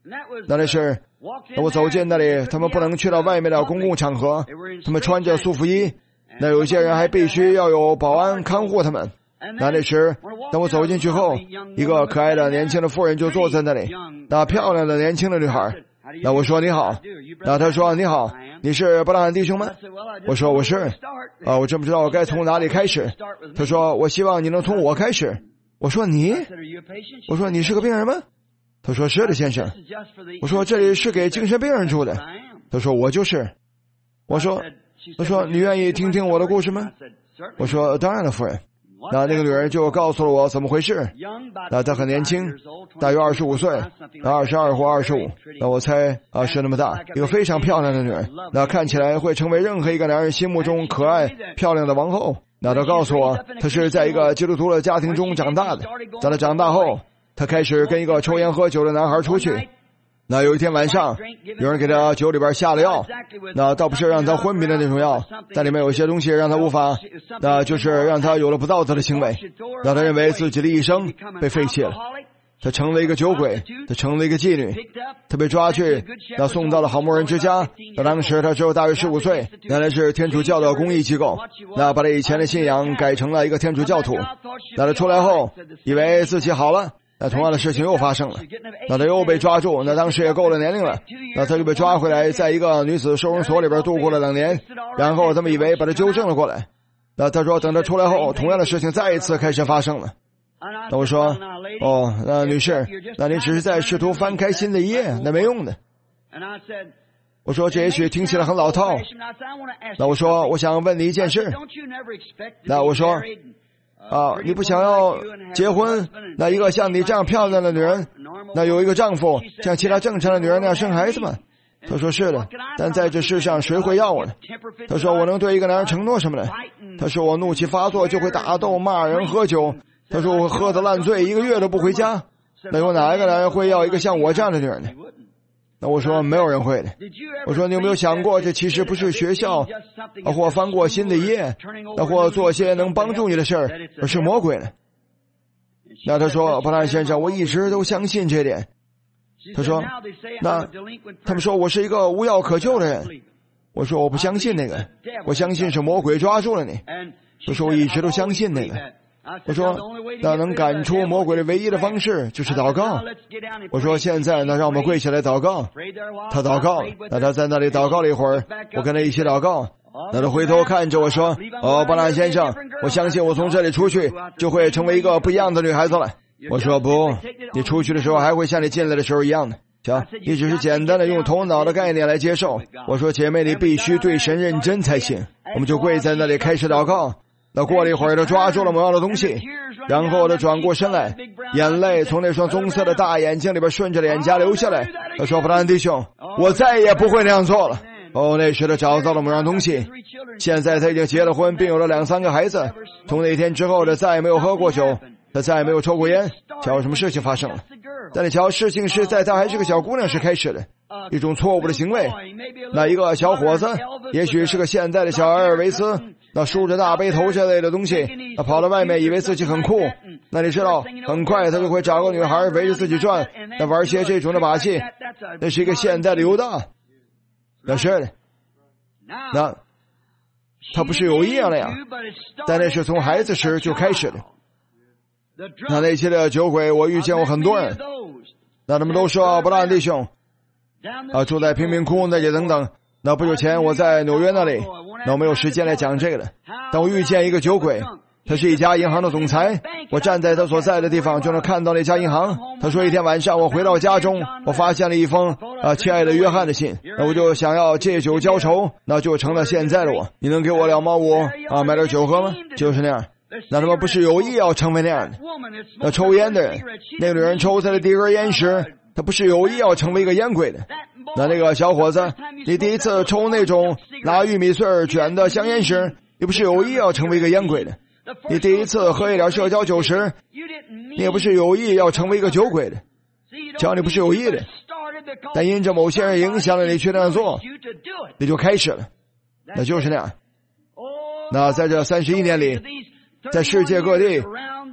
那是我走进那里，他们不能去到外面的公共场合，他们穿着素服衣，那有些人还必须要有保安看护他们。那时当我走进去后，一个可爱的年轻的妇人就坐在那里，那漂亮的年轻的女孩。那我说你好，那她说你好，你是布拉汉弟兄吗？我说我是。我真不知道我该从哪里开始。她说我希望你能从我开始。我说你？我说你是个病人吗？她说是的，先生。我说这里是给精神病人住的。她说我就是。她说你愿意听听我的故事吗？我说当然了，夫人。那个女人就告诉了我怎么回事。那她很年轻，大约25岁，那22或25，那我猜是那么大，一个非常漂亮的女人，那看起来会成为任何一个男人心目中可爱漂亮的王后。那她告诉我，她是在一个基督徒的家庭中长大的。在她长大后，她开始跟一个抽烟喝酒的男孩出去。那有一天晚上，有人给他酒里边下了药，那倒不是让他昏迷的那种药，在里面有一些东西让他无法，那就是让他有了不道德的行为，让他认为自己的一生被废弃了，他成了一个酒鬼，他成了一个妓女，他被抓去，那送到了好牧人之家。那当时他只有大约15岁，那是天主教的公益机构，那把他以前的信仰改成了一个天主教徒。那他出来后，以为自己好了。那同样的事情又发生了，那他又被抓住，那当时也够了年龄了，那他就被抓回来，在一个女子收容所里边度过了2年，然后他们以为把他纠正了过来。那他说等他出来后，同样的事情再一次开始发生了。那我说那女士，那你只是在试图翻开新的一页，那没用的。我说这也许听起来很老套。那我说我想问你一件事。那我说你不想要结婚，那一个像你这样漂亮的女人，那有一个丈夫像其他正常的女人那样生孩子吗？他说是的，但在这世上谁会要我呢？他说我能对一个男人承诺什么呢？他说我怒气发作就会打斗骂人喝酒，他说我喝得烂醉1个月都不回家，那有哪一个男人会要一个像我这样的女人呢？那我说没有人会的。我说你有没有想过，这其实不是学校或翻过新的一页，或做些能帮助你的事儿，而是魔鬼呢？那他说布兰先生，我一直都相信这点。他说那他们说我是一个无药可救的人。我说我不相信那个，我相信是魔鬼抓住了你。我说我一直都相信那个。我说那能赶出魔鬼的唯一的方式就是祷告。我说现在那让我们跪下来祷告。他祷告，那他在那里祷告了一会儿，我跟他一起祷告。那他回头看着我说布兰先生，我相信我从这里出去就会成为一个不一样的女孩子了。我说不，你出去的时候还会像你进来的时候一样的。瞧，你只是简单的用头脑的概念来接受。我说姐妹，你必须对神认真才行。我们就跪在那里开始祷告。那过了一会儿，他抓住了我要的东西，然后他转过身来，眼泪从那双棕色的大眼睛里边顺着脸颊流下来。他说布兰弟兄，我再也不会那样做了。那时他找到了某样东西，现在他已经结了婚，并有了2、3个孩子。从那天之后，他再也没有喝过酒，他再也没有抽过烟。瞧什么事情发生了？但你瞧，事情是在他还是个小姑娘时开始的，一种错误的行为。那一个小伙子，也许是个现代的小埃尔维斯，那梳着大背头这类的东西，他跑到外面以为自己很酷。那你知道，很快他就会找个女孩围着自己转，那玩些这种的把戏。那是一个现代的犹大。那是的，那他不是有意那样，但那是从孩子时就开始的。那些的酒鬼，我遇见过很多人，那他们都说布兰弟兄住在贫民窟那些等等。那不久前我在纽约那里，那我没有时间来讲这个了，但我遇见一个酒鬼，他是一家银行的总裁，我站在他所在的地方就能看到那家银行。他说一天晚上我回到家中，我发现了一封亲爱的约翰的信，那我就想要借酒浇愁，那就成了现在的我。你能给我2毛5买点酒喝吗？就是那样。那他们不是有意要成为那样的。那抽烟的人，那个女人抽他的第一根烟时，他不是有意要成为一个烟鬼的。那个小伙子，你第一次抽那种拿玉米穗卷的香烟时，你不是有意要成为一个烟鬼的。你第一次喝一点社交酒时，你也不是有意要成为一个酒鬼的。只要你不是有意的，但因着某些人影响了你去那样做，你就开始了。那就是那样。那在这31年里，在世界各地，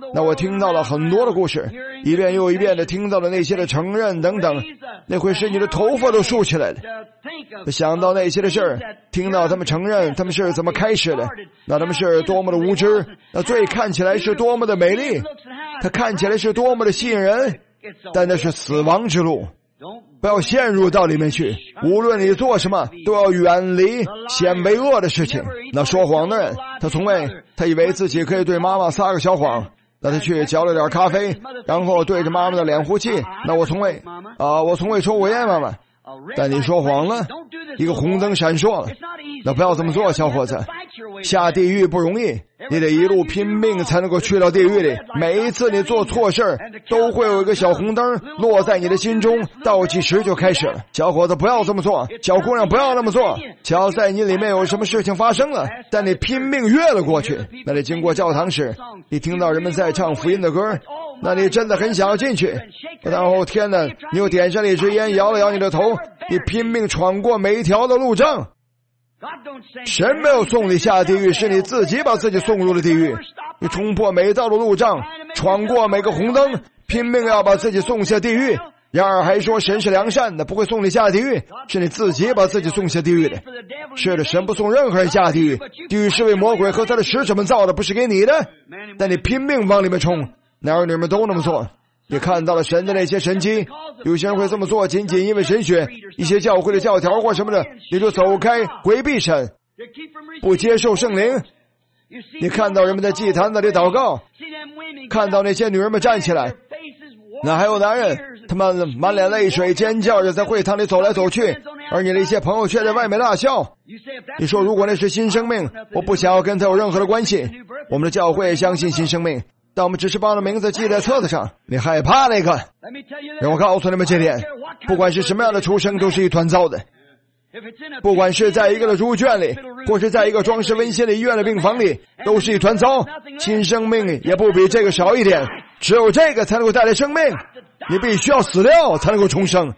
那我听到了很多的故事，一遍又一遍的听到了那些的承认等等，那会使你的头发都竖起来了。想到那些的事儿，听到他们承认他们是怎么开始的，那他们是多么的无知，那罪看起来是多么的美丽，它看起来是多么的吸引人，但那是死亡之路。不要陷入到里面去，无论你做什么都要远离显为恶的事情。那说谎的人，他以为自己可以对妈妈撒个小谎，那他去嚼了点咖啡，然后对着妈妈的脸呼气，那我从未抽过烟，妈妈。但你说谎了，一个红灯闪烁了，那不要这么做，小伙子。下地狱不容易，你得一路拼命才能够去到地狱里。每一次你做错事都会有一个小红灯落在你的心中，倒计时就开始了。小伙子不要这么做，小姑娘不要那么做。瞧，在你里面有什么事情发生了，但你拼命越了过去。那你经过教堂时，你听到人们在唱福音的歌，那你真的很想要进去，然后天哪，你又点上了一支烟，摇了摇你的头，你拼命闯过每一条的路障。神没有送你下地狱，是你自己把自己送入了地狱。你冲破每一道的路障，闯过每个红灯，拼命要把自己送下地狱。然而还说神是良善的，不会送你下地狱，是你自己把自己送下地狱的。是的，神不送任何人下地狱，地狱是为魔鬼和他的使者们造的，不是给你的。但你拼命往里面冲，男儿女们都那么做。你看到了神的那些神迹，有些人会这么做仅仅因为神学，一些教会的教条或什么的，你就走开，回避神，不接受圣灵。你看到人们在祭坛那里祷告，看到那些女人们站起来，那还有男人，他们满脸泪水尖叫着在会堂里走来走去，而你的一些朋友却在外面大笑。你说如果那是新生命，我不想要跟他有任何的关系。我们的教会相信新生命，但我们只是把名字记在册子上。你害怕那个，让我告诉你们这点，不管是什么样的出生都是一团糟的。不管是在一个的猪圈里，或是在一个装饰温馨的医院的病房里，都是一团糟。新生命也不比这个少一点，只有这个才能够带来生命。你必须要死掉才能够重生，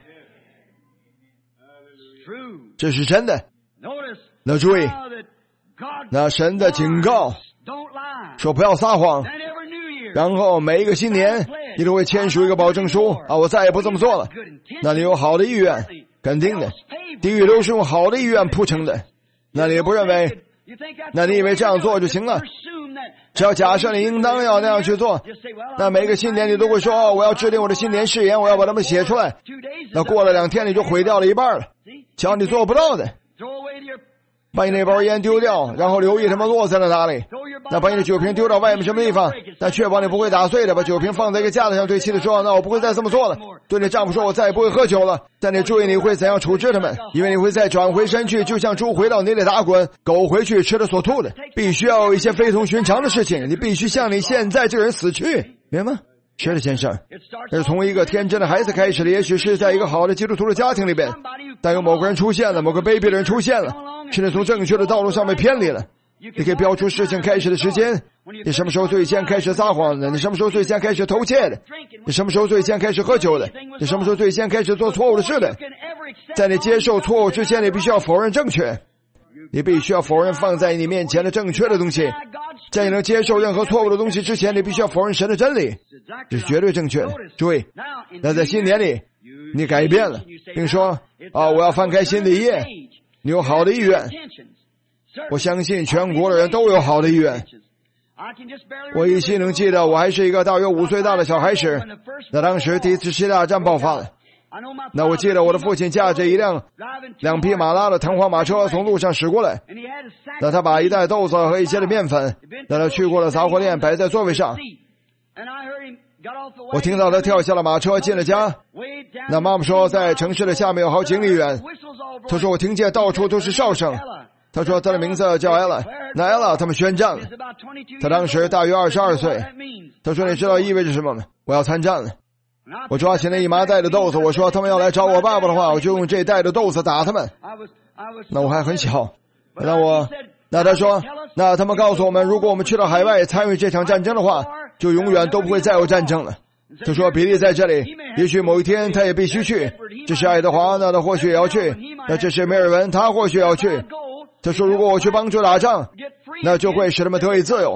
这是真的。那注意，那神的警告说不要撒谎，然后每一个新年你都会签署一个保证书啊，我再也不这么做了。那你有好的意愿，肯定的，地狱都是用好的意愿铺成的。那你不认为，那你以为这样做就行了？只要假设你应当要那样去做，那每个新年你都会说，哦，我要制定我的新年誓言，我要把它们写出来。那过了2天你就毁掉了一半了，瞧你做不到的。把你那包烟丢掉，然后留意他们落在了哪里。那把你的酒瓶丢到外面什么地方，但确保你不会打碎的。把酒瓶放在一个架子上，对妻子说，那我不会再这么做了。对你丈夫说，我再也不会喝酒了。但你注意你会怎样处置他们，因为你会再转回身去，就像猪回到泥里打滚，狗回去吃了所吐的。必须要有一些非同寻常的事情，你必须向你现在这个人死去，明白吗？是的，先生，这是从一个天真的孩子开始的，也许是在一个好的基督徒的家庭里边，但有某个人出现了，某个卑鄙的人出现了，甚至从正确的道路上面偏离了。你可以标出事情开始的时间，你什么时候最先开始撒谎的，你什么时候最先开始偷窃的，你什么时候最先开始喝酒的，你什么时候最先开始做错误的事的。在你接受错误之前，你必须要否认正确，你必须要否认放在你面前的正确的东西。在你能接受任何错误的东西之前，你必须要否认神的真理，这是绝对正确的。注意，那在新年里你改变了，并说我要翻开新的一页，你有好的意愿。我相信全国的人都有好的意愿。我依稀能记得我还是一个大约5岁大的小孩时，那当时第一次世界大战爆发了。那我记得我的父亲驾着一辆2匹马拉的弹簧马车从路上驶过来，那他把一袋豆子和一些的面粉，那他去过了杂货店摆在座位上。我听到他跳下了马车进了家。那妈妈说在城市的下面有好几里远，他说我听见到处都是哨声。他说他的名字叫 Ella， 那 Ella 他们宣战了。他当时大约22岁。他说你知道意味着什么吗？我要参战了。我抓起那一麻袋的豆子，我说他们要来找我爸爸的话，我就用这袋的豆子打他们。那我还很小。那他说，那他们告诉我们，如果我们去到海外参与这场战争的话，就永远都不会再有战争了。他说比利在这里，也许某一天他也必须去。这是爱德华，那他或许也要去。那这是梅尔文，他或许也要去。他说如果我去帮助打仗，那就会使他们得以自由，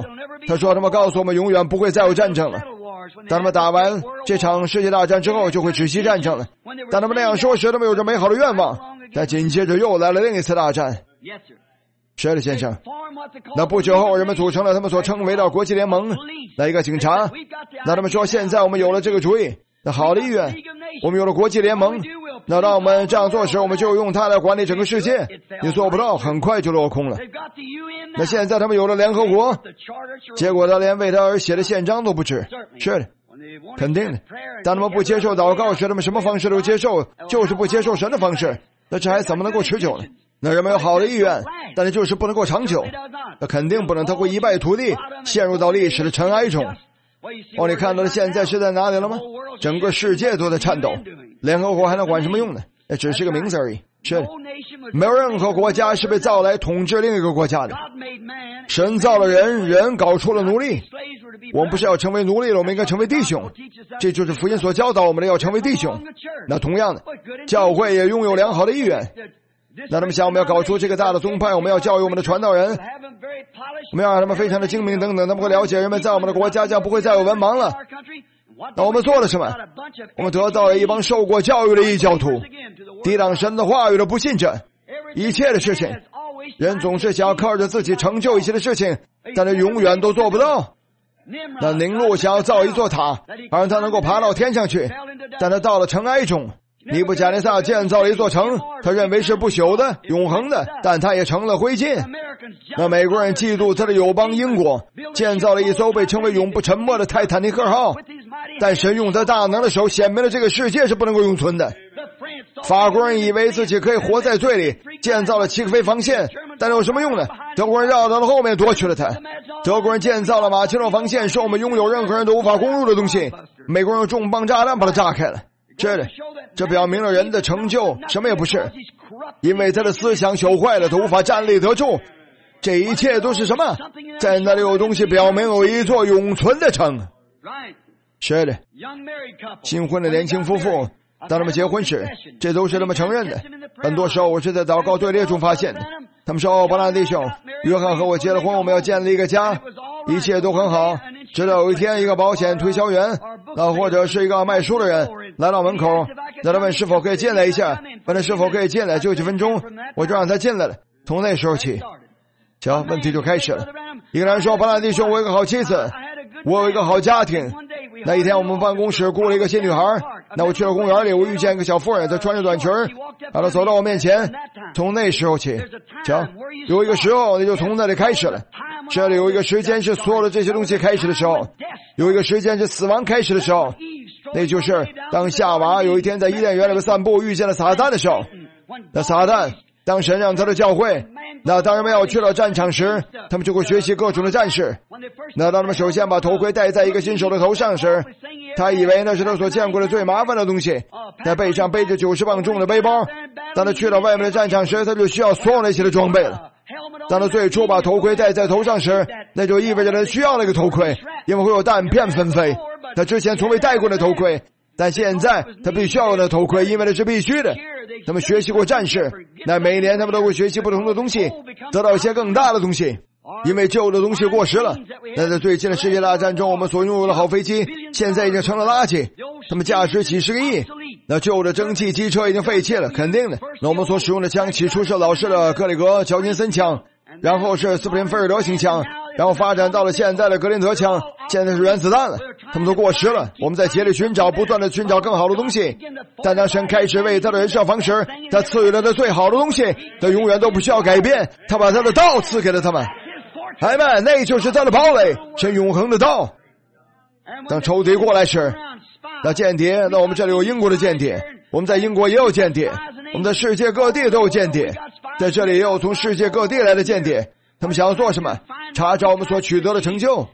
他说他们告诉我们永远不会再有战争了。当他们打完这场世界大战之后就会止息战争了。当他们那样说时，他们有着美好的愿望，但紧接着又来了另一次大战。是的，先生。那不久后人们组成了他们所称为的国际联盟，那一个警察，那他们说现在我们有了这个主意，那好的意愿，我们有了国际联盟，那当我们这样做时，我们就用它来管理整个世界。你做不到，很快就落空了。那现在他们有了联合国，结果他连为他而写的宪章都不知。是的，肯定的。当他们不接受祷告时，他们什么方式都接受，就是不接受神的方式。那这还怎么能够持久呢？那人们有好的意愿，但是就是不能够长久。那肯定不能，他会一败涂地，陷入到历史的尘埃中。哦，你看到了现在是在哪里了吗？整个世界都在颤抖。联合国还能管什么用呢？那只是个名字而已。是的，没有任何国家是被造来统治另一个国家的。神造了人，人搞出了奴隶。我们不是要成为奴隶了，我们应该成为弟兄。这就是福音所教导我们的，要成为弟兄。那同样的，教会也拥有良好的意愿。那他们想我们要搞出这个大的宗派，我们要教育我们的传道人，我们要让他们非常的精明等等，他们会了解人们在我们的国家将不会再有文盲了。那我们做了什么？我们得到了一帮受过教育的异教徒，抵挡神的话语的不信者。一切的事情，人总是想要靠着自己成就一些的事情，但是永远都做不到。那宁路想要造一座塔，而让他能够爬到天上去，但他到了尘埃中。尼布甲尼撒建造了一座城，他认为是不朽的、永恒的，但他也成了灰烬。那美国人嫉妒他的友邦英国，建造了一艘被称为永不沉没的泰坦尼克号，但神用他大能的手显明了这个世界是不能够永存的。法国人以为自己可以活在罪里，建造了7个飞防线，但有什么用呢？德国人绕到了后面夺取了它。德国人建造了马奇诺防线，是我们拥有任何人都无法攻入的东西。美国人用重磅炸弹把它炸开了。是的，这表明了人的成就什么也不是，因为他的思想朽坏了，他无法站立得住。这一切都是什么？在那里有东西表明有一座永存的城。是的，新婚的年轻夫妇当他们结婚时，这都是他们承认的。很多时候我是在祷告队列中发现的。他们说，伯纳弟兄，约翰和我结了婚，我们要建立一个家，一切都很好。直到有一天，一个保险推销员或者是一个卖书的人来到门口，让他问是否可以进来一下，问他是否可以进来，就几分钟，我就让他进来了。从那时候起，瞧，问题就开始了。一个人说，伯纳弟兄，我有一个好妻子，我有一个好家庭。那一天我们办公室雇了一个新女孩，那我去了公园里，我遇见一个小妇人，她穿着短裙，她走到我面前。从那时候起，瞧，有一个时候那就从那里开始了。这里有一个时间是所有的这些东西开始的时候，有一个时间是死亡开始的时候，那就是当夏娃有一天在伊甸园里面散步遇见了撒旦的时候。那撒旦当神让他的教会，那当人们要去到战场时，他们就会学习各种的战士。那当他们首先把头盔戴在一个新手的头上时，他以为那是他所见过的最麻烦的东西，在背上背着90磅重的背包。当他去到外面的战场时，他就需要所有那些的装备了。当他最初把头盔戴在头上时，那就意味着他需要那个头盔，因为会有弹片纷飞。他之前从未戴过那头盔，但现在他必须要有那头盔，因为那是必须的。他们学习过战士，那每年他们都会学习不同的东西，得到一些更大的东西，因为旧的东西过时了。那在最近的世界大战中，我们所拥有的好飞机现在已经成了垃圾，他们价值几十个亿。那旧的蒸汽机车已经废弃了，肯定的。那我们所使用的枪起初是老式的格里格乔金森枪，然后是斯普林菲尔德型枪，然后发展到了现在的格林德枪，现在是原子弹了。他们都过时了，我们在竭力寻找，不断的寻找更好的东西。但当神开始为他的人设防时，他赐予了他最好的东西，他永远都不需要改变，他把他的道赐给了他们。孩们，那就是他的堡垒，是永恒的道。当仇敌过来时，那间谍，那我们这里有英国的间谍，我们在英国也有间谍，我们在世界各地都有间谍，在这里也有从世界各地来的间谍。他们想要做什么？查找我们所取得的成就。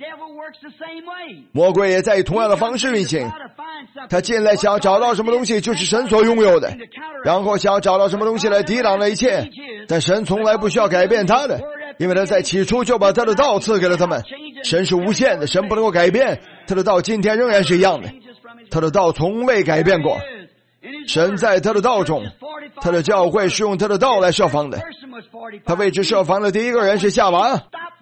魔鬼也在以同样的方式运行，他进来想要找到什么东西就是神所拥有的，然后想要找到什么东西来抵挡那一切。但神从来不需要改变他的，因为他在起初就把他的道赐给了他们。神是无限的，神不能够改变，他的道今天仍然是一样的，他的道从未改变过。神在他的道中，他的教会是用他的道来设防的。他为之设防的第一个人是夏娃，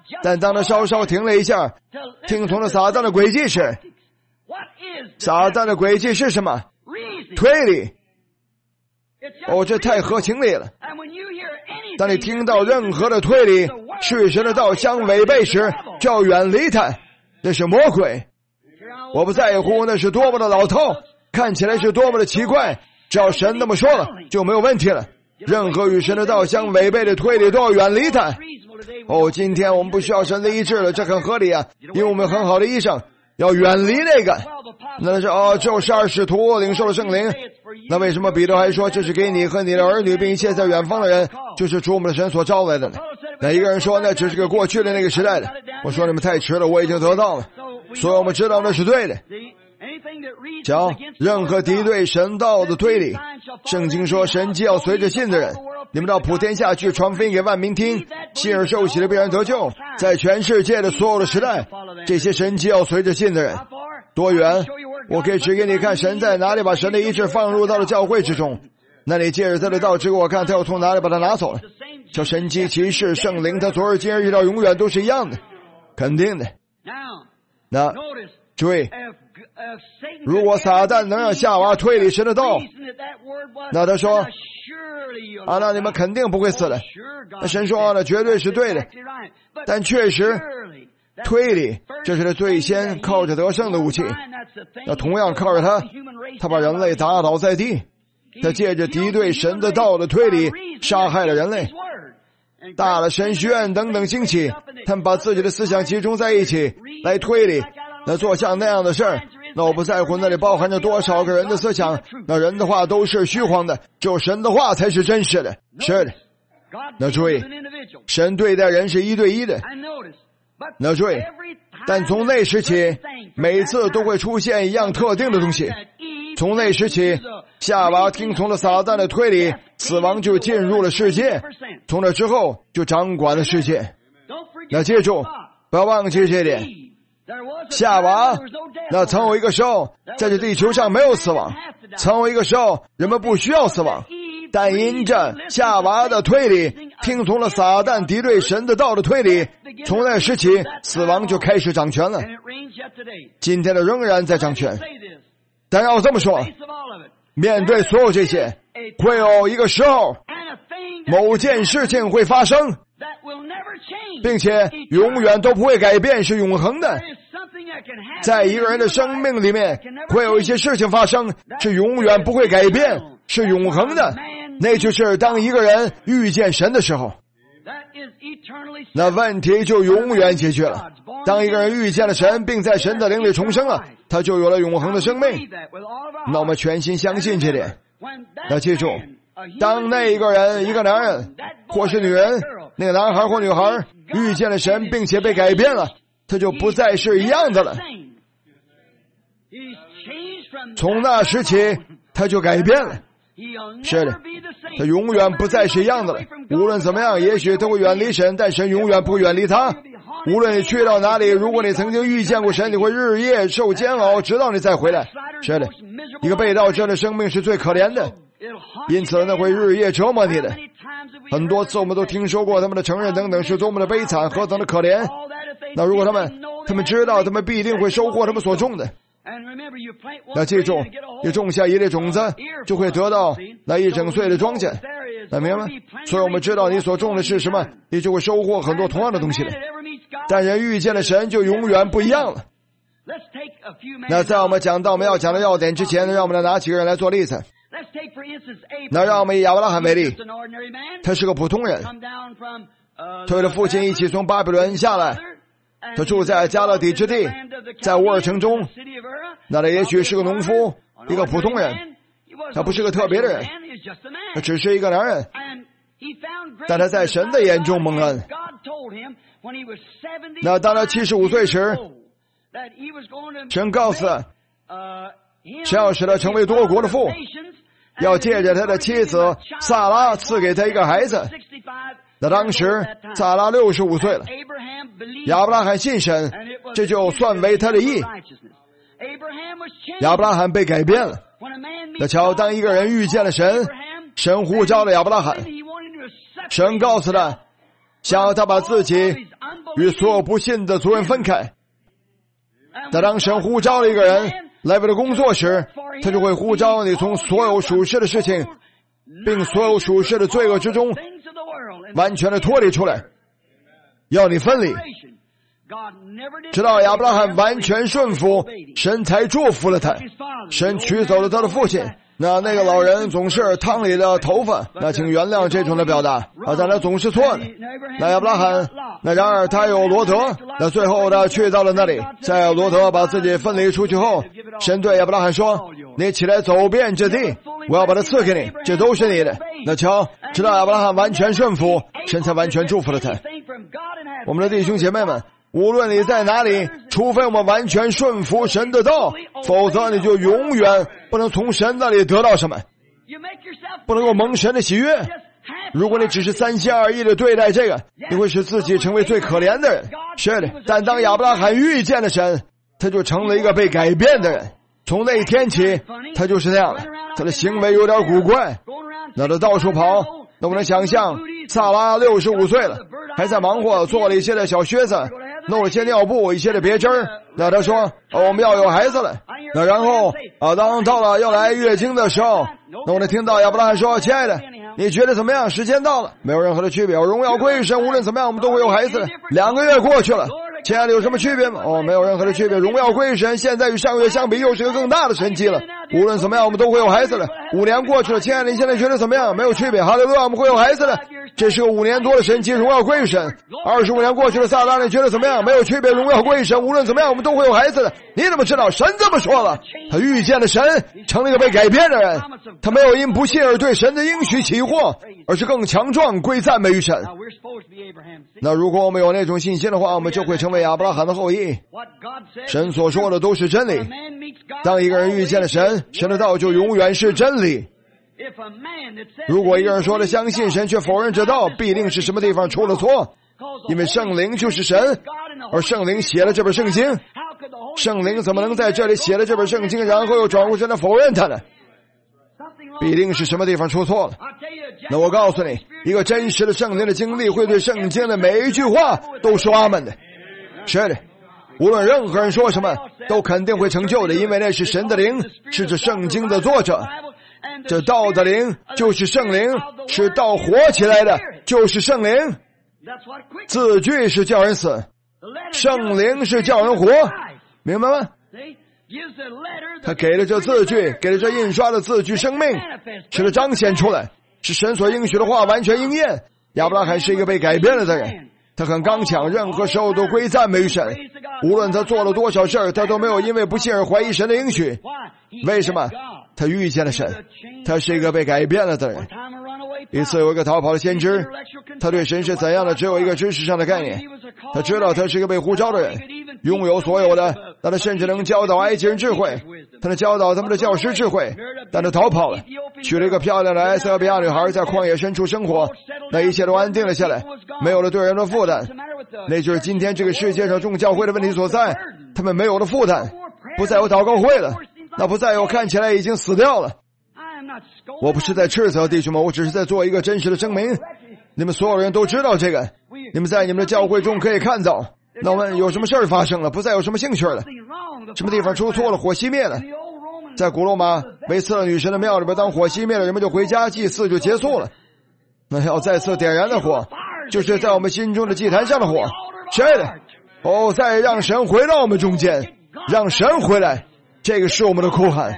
但当他稍稍停了一下，听从了撒旦的诡计时，撒旦的诡计是什么？推理。这太合情理了。当你听到任何的推理是神的道相违背时，就要远离它，那是魔鬼。我不在乎那是多么的老套，看起来是多么的奇怪，只要神那么说了就没有问题了。任何与神的道相违背的推理都要远离它。今天我们不需要神的医治了，这很合理啊，因为我们有很好的医生。要远离那个，那是只有12使徒领受了圣灵。那为什么彼得还说这是给你和你的儿女并一切在远方的人，就是主我们的神所招来的呢？那一个人说那只是个过去的那个时代的。我说你们太迟了，我已经得到了。所以我们知道那是对的。瞧，任何敌对神道的推理，圣经说神迹要随着信的人。你们到普天下去传福音给万民听，信而受洗的必然得救。在全世界的所有的时代，这些神迹要随着信的人。多远？我可以指给你看神在哪里把神的医治放入到了教会之中。那你借着他的道指给我看他要从哪里把它拿走了。叫神迹奇事圣灵，他昨日今日一直到永远都是一样的，肯定的。那注意，如果撒旦能让夏娃推理神的道，那他说那你们肯定不会死的。那神说那绝对是对的。但确实推理这是他最先靠着得胜的武器。那同样靠着他把人类打倒在地。他借着敌对神的道的推理杀害了人类。大了神学院等等兴起，他们把自己的思想集中在一起来推理，那做像那样的事儿。那我不在乎那里包含着多少个人的思想，那人的话都是虚晃的，只有神的话才是真实的。是的。那注意，神对待人是1对1的。那注意，但从那时起，每次都会出现一样特定的东西。从那时起，夏娃听从了撒旦的推理，死亡就进入了世界，从那之后就掌管了世界。那记住，不要忘记这点。夏娃，那曾有一个时候在这地球上没有死亡，曾有一个时候人们不需要死亡，但因着夏娃的推理，听从了撒旦敌对神的道的推理，从那时起死亡就开始掌权了。今天的仍然在掌权。但要这么说，面对所有这些，会有一个时候某件事情会发生，并且永远都不会改变，是永恒的。在一个人的生命里面会有一些事情发生，是永远不会改变，是永恒的。那就是当一个人遇见神的时候，那问题就永远解决了。当一个人遇见了神，并在神的灵里重生了，他就有了永恒的生命。那我们全心相信这点。要记住，当那一个人，一个男人或是女人，那个男孩或女孩遇见了神并且被改变了，他就不再是一样的了。从那时起他就改变了。是的，他永远不再是一样的了。无论怎么样，也许他会远离神，但神永远不会远离他。无论你去到哪里，如果你曾经遇见过神，你会日夜受煎熬，直到你再回来。是的，一个被盗者的生命是最可怜的，因此那会日夜折磨你的。很多次我们都听说过他们的承认等等是多么的悲惨，何等的可怜。那如果他们知道，他们必定会收获他们所种的。那记住，你种下一粒种子，就会得到那一整岁的庄稼。那明白吗？所以我们知道你所种的是什么，你就会收获很多同样的东西的。但人遇见了神就永远不一样了。那在我们讲到我们要讲的要点之前，让我们来拿几个人来做例子。那让我们以亚伯拉罕为例，他是个普通人，他的父亲一起从巴比伦下来，他住在加勒底之地，在乌尔城中。那他也许是个农夫，一个普通人，他不是个特别的人，他只是一个男人，但他在神的眼中蒙恩。那当他75岁时，神告诉他，神要使他成为多国的父，要借着他的妻子萨拉赐给他一个孩子。那当时萨拉65岁了，亚伯拉罕信神，这就算为他的义。亚伯拉罕被改变了。那瞧，当一个人遇见了神，神呼召了亚伯拉罕，神告诉他，想要他把自己与所有不信的族人分开。但当神呼召了一个人来为了工作时，他就会呼召你从所有属世的事情并所有属世的罪恶之中完全的脱离出来，要你分离。直到亚伯拉罕完全顺服，神才祝福了他。神取走了他的父亲。那个老人总是烫里的头发，那请原谅这种的表达但他总是错的。那亚伯拉罕，然而他有罗德，那最后他去到了那里，在罗德把自己分离出去后，神对亚伯拉罕说，你起来走遍这地，我要把它赐给你，这都是你的。那瞧，直到亚伯拉罕完全顺服，神才完全祝福了他。我们的弟兄姐妹们，无论你在哪里，除非我们完全顺服神的道，否则你就永远不能从神那里得到什么，不能够蒙神的喜悦。如果你只是三心二意的对待这个，你会使自己成为最可怜的人。是的，但当亚伯拉罕遇见了神，他就成了一个被改变的人。从那一天起，他就是这样的。他的行为有点古怪，那他到处跑。那我能想象，萨拉65岁了，还在忙活做了一些的小靴子，弄了些尿布，一些的别针。那他说我们要有孩子了。那然后当到了要来月经的时候，那我能听到亚伯拉罕说，亲爱的，你觉得怎么样？时间到了，没有任何的区别，荣耀归于神，无论怎么样我们都会有孩子的。2个月过去了，亲爱的，有什么区别吗？没有任何的区别，荣耀归于神，现在与上个月相比又是个更大的神迹了。无论怎么样我们都会有孩子的。5年过去了，亲爱的，你现在觉得怎么样？没有区别，哈利路亚，我们会有孩子的。这是个5年多的神迹，荣耀归于神。25年过去了，撒拉，你觉得怎么样？没有区别，荣耀归于神，无论怎么样我们都会有孩子的。你怎么知道？神这么说了，他遇见了神，成了一个被改变的人。他没有因不信而对神的应许起惑，而是更强壮，归赞美于神。那如果我们有那种信心的话，我们就会成为亚伯拉罕的后裔。神所说的都是真理。当一个人遇见了神，神的道就永远是真理。如果一个人说了相信神却否认这道，必定是什么地方出了错。因为圣灵就是神，而圣灵写了这本圣经，圣灵怎么能在这里写了这本圣经，然后又转过身来否认它呢？必定是什么地方出错了。那我告诉你，一个真实的圣灵的经历会对圣经的每一句话都说阿们的。是的，无论任何人说什么都肯定会成就的，因为那是神的灵，是这圣经的作者。这道的灵就是圣灵，使道活起来的就是圣灵。字句是叫人死，圣灵是叫人活，明白吗？他给了这字句，给了这印刷的字句生命，使它彰显出来，使神所应许的话完全应验。亚伯拉罕是一个被改变了的人，他很刚强，任何时候都归赞美于神。无论他做了多少事儿，他都没有因为不信而怀疑神的应许。为什么？他遇见了神，他是一个被改变了的人。一次有一个逃跑的先知，他对神是怎样的只有一个知识上的概念。他知道他是一个被呼召的人，拥有所有的，但他甚至能教导埃及人智慧，他能教导他们的教师智慧，但他逃跑了，娶了一个漂亮的埃塞俄比亚女孩，在旷野深处生活，那一切都安定了下来，没有了对人的负担。那就是今天这个世界上众教会的问题所在，他们没有了负担，不再有祷告会了，那不再有看起来已经死掉了。我不是在斥责弟兄们，我只是在做一个真实的声明。你们所有人都知道这个，你们在你们的教会中可以看到。那我们有什么事儿发生了？不再有什么兴趣了？什么地方出错了？火熄灭了。在古罗马维斯勒女神的庙里边，当火熄灭了，人们就回家祭祀就结束了。那要再次点燃的火，就是在我们心中的祭坛上的火。是的，再让神回到我们中间，让神回来，这个是我们的哭喊。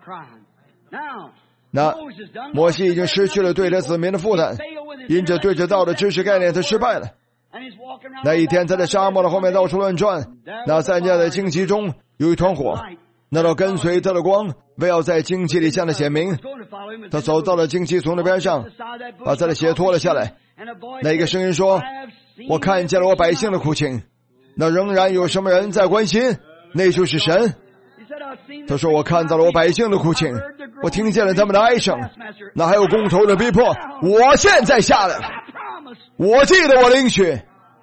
那摩西已经失去了对他子民的负担，因着对这道的知识概念他失败了。那一天他在沙漠的后面到处乱转，那在那的荆棘中有一团火，那道跟随他的光，为要在荆棘里向他显明。他走到了荆棘丛的边上，把他的鞋脱了下来。那一个声音说，我看见了我百姓的苦情，那仍然有什么人在关心？那就是神。他说，我看到了我百姓的苦情，我听见了他们的哀声，那还有工头的逼迫。我现在下来了，我记得我的应许。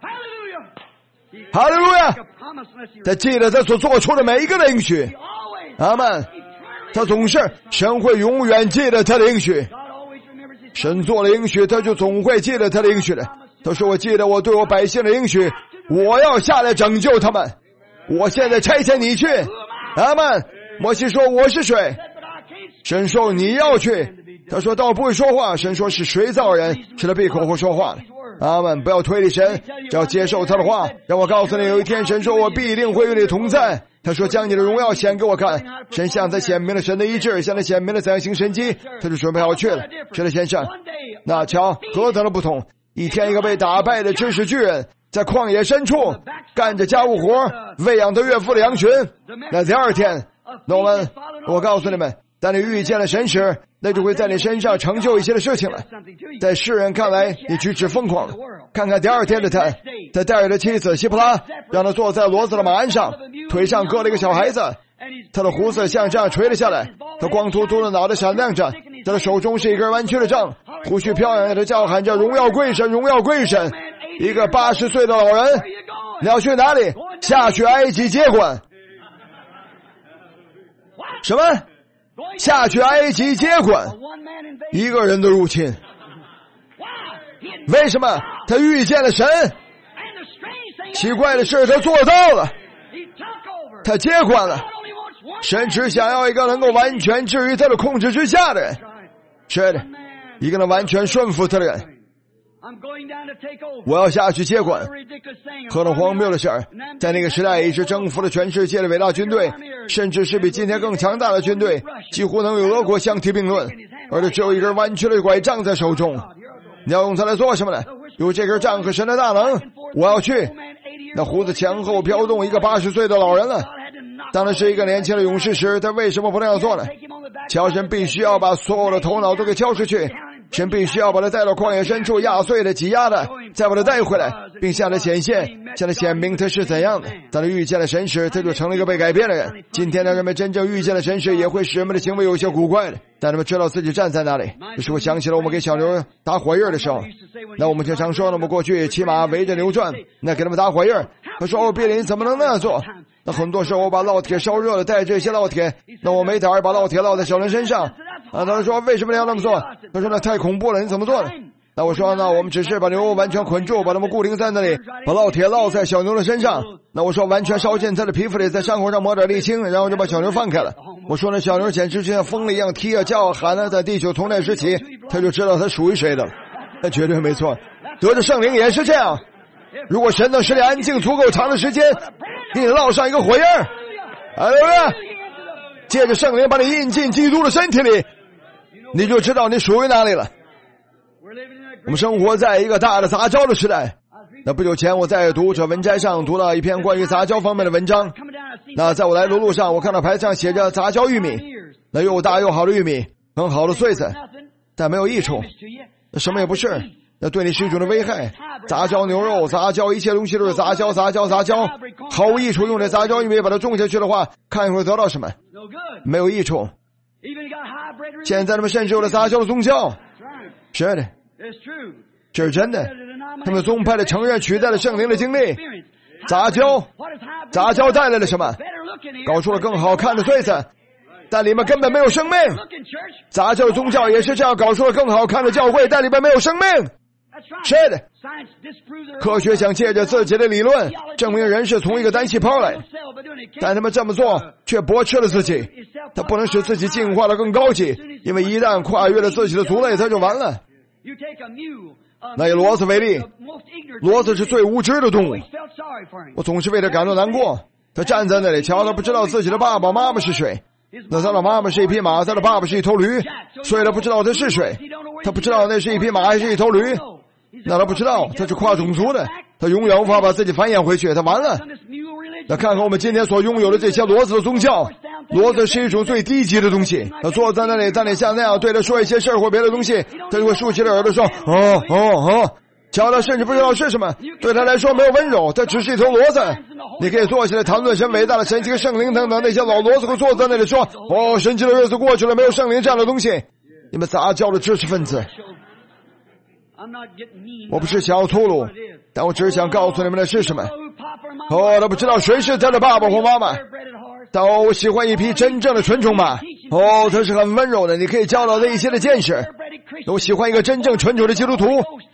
哈利路亚！他记得他所做出的每一个的应许。阿们。他总是，神会永远记得他的应许。神做了应许，他就总会记得他的应许的。他说，我记得我对我百姓的应许， 我要下来拯救他们。我现在差遣你去。阿们。摩西说我是水。神说你要去。他说倒不会说话。神说是谁造人，使他闭口会说话。阿们。不要推理神，只要接受他的话。让我告诉你，有一天神说我必定会与你同在。他说将你的荣耀显给我看。神向他显明了神的医治，向他显明了怎样行神迹。他就准备好去了。是的，先生。那瞧何等的不同。一天一个被打败的知识巨人，在旷野深处干着家务活，喂养他岳父的羊群。那第二天，我告诉你们，当你遇见了神时，那就会在你身上成就一些的事情来。在世人看来你举止疯狂了，看看第二天的他带着他妻子希普拉，让他坐在骡子的马鞍上，腿上搁了一个小孩子。他的胡子像这样垂了下来，他光秃秃的脑袋闪亮着，他的手中是一根弯曲的杖，胡须飘扬的叫喊着荣耀归神，荣耀归神。一个80岁的老人，你要去哪里？下去埃及接管。什么？下去埃及接管？一个人的入侵。为什么？他遇见了神。奇怪的是他做到了，他接管了。神只想要一个能够完全置于他的控制之下的人。是的，一个能完全顺服他的人。我要下去接管。何等荒谬的事儿！在那个时代，一支征服了全世界的伟大军队，甚至是比今天更强大的军队，几乎能与俄国相提并论，而且只有一根弯曲的拐杖在手中。你要用它来做什么呢？有这根杖和神的大能，我要去。那胡子前后飘动一个80岁的老人了。当他是一个年轻的勇士时，他为什么不那样做呢？乔神必须要把所有的头脑都给敲出去，神必须要把他带到旷野深处，压碎的挤压的，再把他带回来，并向他显现，向他显明他是怎样的。当他遇见了神时，他就成了一个被改变的人。今天的人们真正遇见了神时，也会使人们的行为有些古怪的，但他们知道自己站在哪里。这使我想起了我们给小牛打火印的时候，那我们经常说了，我们过去骑马围着牛转，那给他们打火印。他说哦，比林怎么能那样做？那很多时候我把烙铁烧热了，带这些烙铁，那我没胆儿把烙铁烙在小人身上。他说为什么你要那么做？他说那太恐怖了，你怎么做呢？那我说那我们只是把牛完全捆住，把它们固定在那里，把烙铁烙在小牛的身上。那我说完全烧进它的皮肤里，在伤口上抹点沥青，然后就把小牛放开了。我说那小牛简直就像疯了一样踢啊叫啊喊啊，在地球同在时期，他就知道他属于谁的了。那绝对没错，得着圣灵也是这样。如果神能使你安静足够长的时间，给你烙上一个火印儿，借着圣灵把你印进基督的身体里，你就知道你属于哪里了。我们生活在一个大的杂交的时代。那不久前我在读者文摘上读到一篇关于杂交方面的文章。那在我来的路上，我看到牌上写着杂交玉米，那又大又好的玉米，很好的穗子，但没有益处，那什么也不是，那对你是一种的危害。杂交牛肉，杂交一切东西都是杂交，毫无益处。用这杂交玉米把它种下去的话，看会得到什么？没有益处。现在他们甚至有了杂交的宗教。是的，这是真的。他们宗派的承认取代了圣灵的经历。杂交带来了什么？搞出了更好看的穗子，但里面根本没有生命。杂交的宗教也是这样，搞出了更好看的教会，但里面没有生命。是的，科学想借着自己的理论证明人是从一个单细胞来，但他们这么做却驳斥了自己。他不能使自己进化得更高级，因为一旦跨越了自己的族类，他就完了。那以骡子为例，骡子是最无知的动物，我总是为他感到难过。他站在那里瞧，他不知道自己的爸爸妈妈是谁。那他的妈妈是一匹马，他的爸爸是一头驴，所以他不知道他是谁。他不知道那是一匹马还是一头驴，那他不知道他是跨种族的，他永远无法把自己繁衍回去，他完了。那看看我们今天所拥有的这些骡子的宗教，骡子是一种最低级的东西。他坐在那里，当你像那样对他说一些事儿或别的东西，他就会竖起了耳朵说瞧，他甚至不知道是什么，对他来说没有温柔，他只是一头骡子。你可以坐下来谈论神伟大的神奇圣灵等等，那些老骡子会坐在那里说神奇的日子过去了，没有圣灵这样的东西。你们杂交的知识分子，我不是想要粗鲁，但我只是想告诉你们的是什么。他不知道谁是他的爸爸或妈妈，但我喜欢一匹真正的纯种马。他是很温柔的，你可以教导他一些的见识。我喜欢一个真正纯种的基督徒，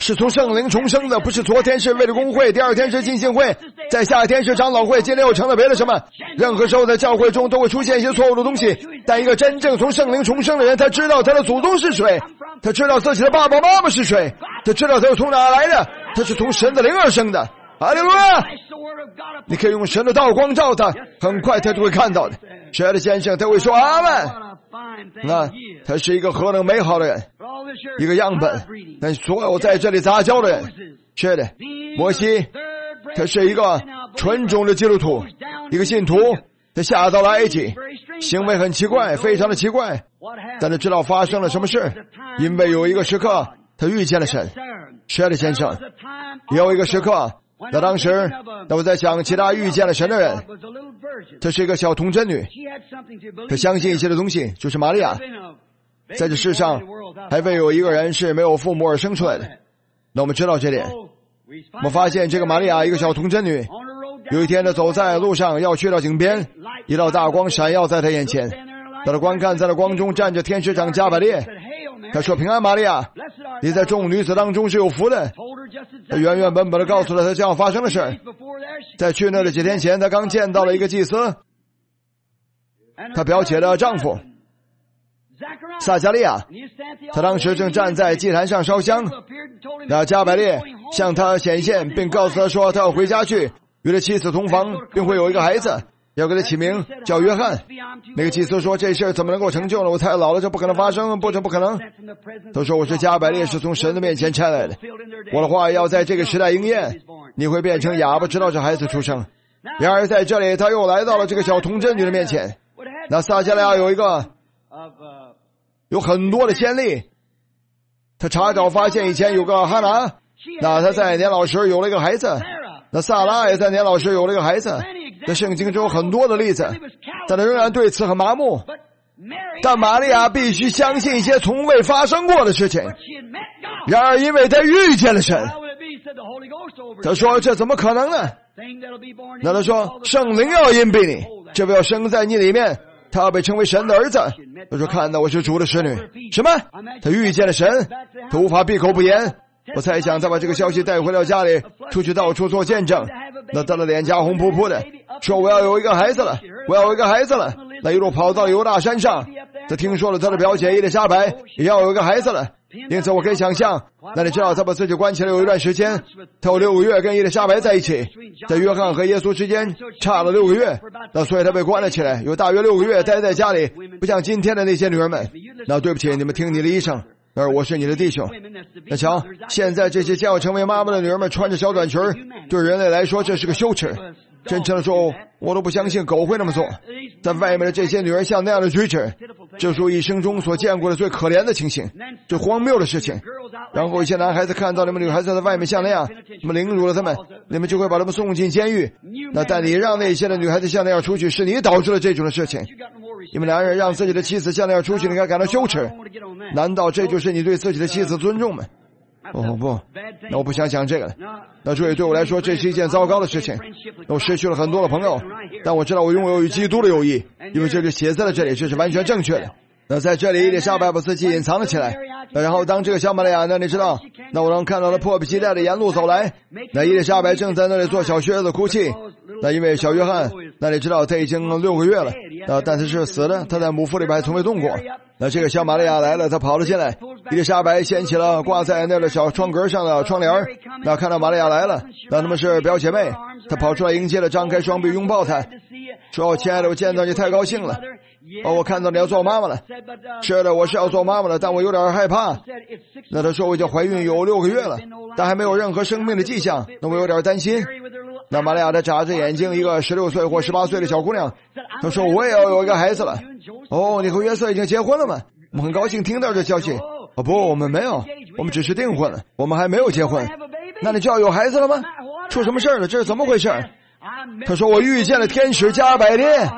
是从圣灵重生的，不是昨天是为了公会，第二天是浸信会，在下一天是长老会，今天又成了别的什么。任何时候在教会中都会出现一些错误的东西，但一个真正从圣灵重生的人，他知道他的祖宗是谁，他知道自己的爸爸妈妈是谁，他知道他是从哪来的，他是从神的灵而生的。哈利路亚！你可以用神的道光照他，很快他就会看到的。亲爱的先生，他会说阿们。那他是一个何等美好的人，一个样本。但所有在这里杂交的人，是的，摩西他是一个纯种的基督徒，一个信徒，他下到了埃及，行为很奇怪，非常的奇怪，但他知道发生了什么事，因为有一个时刻他遇见了神。亲爱的先生，有一个时刻，那当时我在想其他遇见了神的人，她是一个小童贞女，她相信一些的东西，就是玛利亚。在这世上还未有一个人是没有父母而生出来的，那我们知道这点。我们发现这个玛利亚，一个小童贞女，有一天她走在路上要去到井边，一道大光闪耀在她眼前，她的观看，在那光中站着天使长加百列。他说，平安玛利亚，你在众女子当中是有福的。他原原本本的告诉了他将要发生的事。在去那的几天前，他刚见到了一个祭司，他表姐的丈夫撒加利亚，他当时正站在祭坛上烧香。那加百列向他显现，并告诉他说他要回家去与他妻子同房，并会有一个孩子，要给他起名叫约翰。那个祭司说，这事怎么能够成就呢？我太老了，这不可能发生，这不可能。他说，我是加百列，是从神的面前差来的，我的话要在这个时代应验，你会变成哑巴，直到这孩子出生。然而在这里他又来到了这个小童贞女的面前。那撒加利亚有很多的先例，他查找发现以前有个哈拿，那他在年老时有了一个孩子，那萨拉也在年老时有了一个孩子。在圣经中有很多的例子，但他仍然对此很麻木。但玛利亚必须相信一些从未发生过的事情。然而因为他遇见了神，他说这怎么可能呢？那他说圣灵要荫庇你，这位要生在你里面，他要被称为神的儿子。他说看到我是主的使女。什么？他遇见了神，他无法闭口不言。我猜想他把这个消息带回到家里，出去到处做见证。那他的脸颊红扑扑的，说我要有一个孩子了，我要有一个孩子了。那一路跑到犹大山上，他听说了他的表姐伊丽莎白也要有一个孩子了，因此我可以想象，那你知道他把自己关起来有一段时间，他有6个月跟伊丽莎白在一起，在约翰和耶稣之间差了6个月，那所以他被关了起来，有大约6个月待在家里，不像今天的那些女人们。那对不起，你们听你的医生，而我是你的弟兄。那瞧，现在这些将要成为妈妈的女人们穿着小短裙，对人类来说这是个羞耻。真诚的说，我都不相信狗会那么做。在外面的这些女人像那样的举止，这是我一生中所见过的最可怜的情形，最荒谬的事情。然后一些男孩子看到你们女孩子在外面像那样，你们凌辱了他们，你们就会把他们送进监狱。那但你让那些的女孩子像那样出去，是你导致了这种的事情。你们男人让自己的妻子像那样出去，你该感到羞耻。难道这就是你对自己的妻子尊重吗？哦不，那我不想讲这个了。那这对我来说，这是一件糟糕的事情。我失去了很多的朋友，但我知道我拥有与基督的友谊，因为这就写在了这里，这是完全正确的。那在这里伊丽莎白把自己隐藏了起来，然后当这个小玛利亚呢，你知道，那我能看到她迫不及待的沿路走来。那伊丽莎白正在那里做小靴子哭泣。那因为小约翰，那你知道他已经6个月了，但他是死的，他在母腹里边从未动过。那这个小玛利亚来了，他跑了进来，伊丽莎白掀起了挂在那个小窗格上的窗帘。那看到玛利亚来了，那他们是表姐妹，他跑出来迎接了，张开双臂拥抱她，说亲爱的，我见到你太高兴了。我看到你要做妈妈了。是的，我是要做妈妈了，但我有点害怕。那他说我已经怀孕有6个月了，但还没有任何生命的迹象，那我有点担心。那玛利亚她眨着眼睛，一个16岁或18岁的小姑娘，她说我也要有一个孩子了。你和约瑟已经结婚了吗？我们很高兴听到这消息。不，我们没有，我们只是订婚了，我们还没有结婚。那你就要有孩子了吗？出什么事了？这是怎么回事？他说我遇见了天使加百列。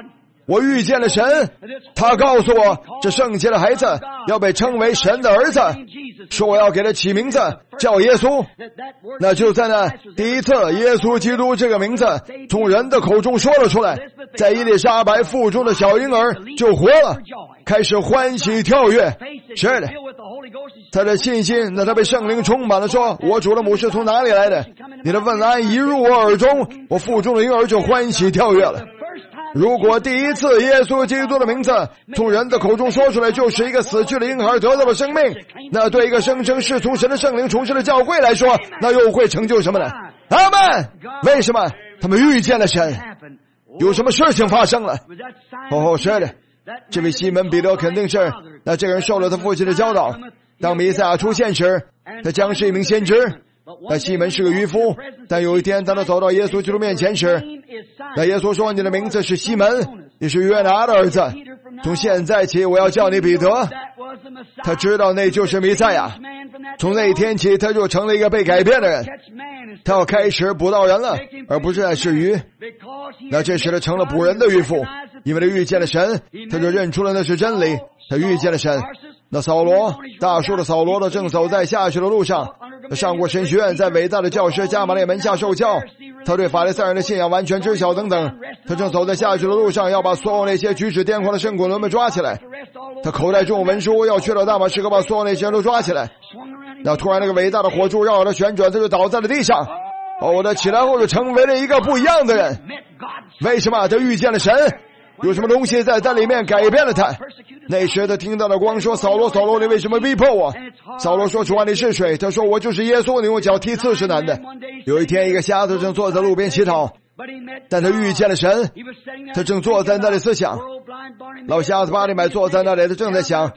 我遇见了神，他告诉我这圣洁的孩子要被称为神的儿子，说我要给他起名字叫耶稣。那就在那第一次耶稣基督这个名字从人的口中说了出来，在伊丽莎白腹中的小婴儿就活了，开始欢喜跳跃。是的，他的信心，那他被圣灵充满了，说我主的母是从哪里来的，你的问安一入我耳中，我腹中的婴儿就欢喜跳跃了。如果第一次耶稣基督的名字从人的口中说出来，就是一个死去的婴孩得到了生命，那对一个声称是从神的圣灵重生的教会来说，那又会成就什么呢？阿们！为什么？他们遇见了神，有什么事情发生了？是的，这位西门彼得肯定是，那这个人受了他父亲的教导，当弥赛亚出现时，他将是一名先知。那西门是个渔夫，但有一天当他走到耶稣基督面前时，那耶稣说，你的名字是西门，你是约拿的儿子，从现在起我要叫你彼得。他知道那就是弥赛亚，从那一天起他就成了一个被改变的人，他要开始捕到人了，而不是在吃鱼。那这时他成了捕人的渔夫，因为他遇见了神，他就认出了那是真理，他遇见了神。那扫罗，大树的扫罗的正走在下去的路上，他上过神学院，在伟大的教师加玛列门下受教，他对法利赛人的信仰完全知晓等等。他正走在下去的路上，要把所有那些举止癫狂的圣滚轮们抓起来。他口袋中文书，要去到大马士革把所有那些人都抓起来。那突然那个伟大的火柱绕着旋转，他就倒在了地上。他起来后就成为了一个不一样的人。为什么？他遇见了神，有什么东西在里面改变了他。那时他听到了光，说扫罗扫罗，你为什么逼迫我？扫罗说，主啊，你是谁？他说，我就是耶稣，你用脚踢刺是男的。有一天一个瞎子正坐在路边乞讨，但他遇见了神，他正坐在那里思想。老瞎子巴利买坐在那里，他正在想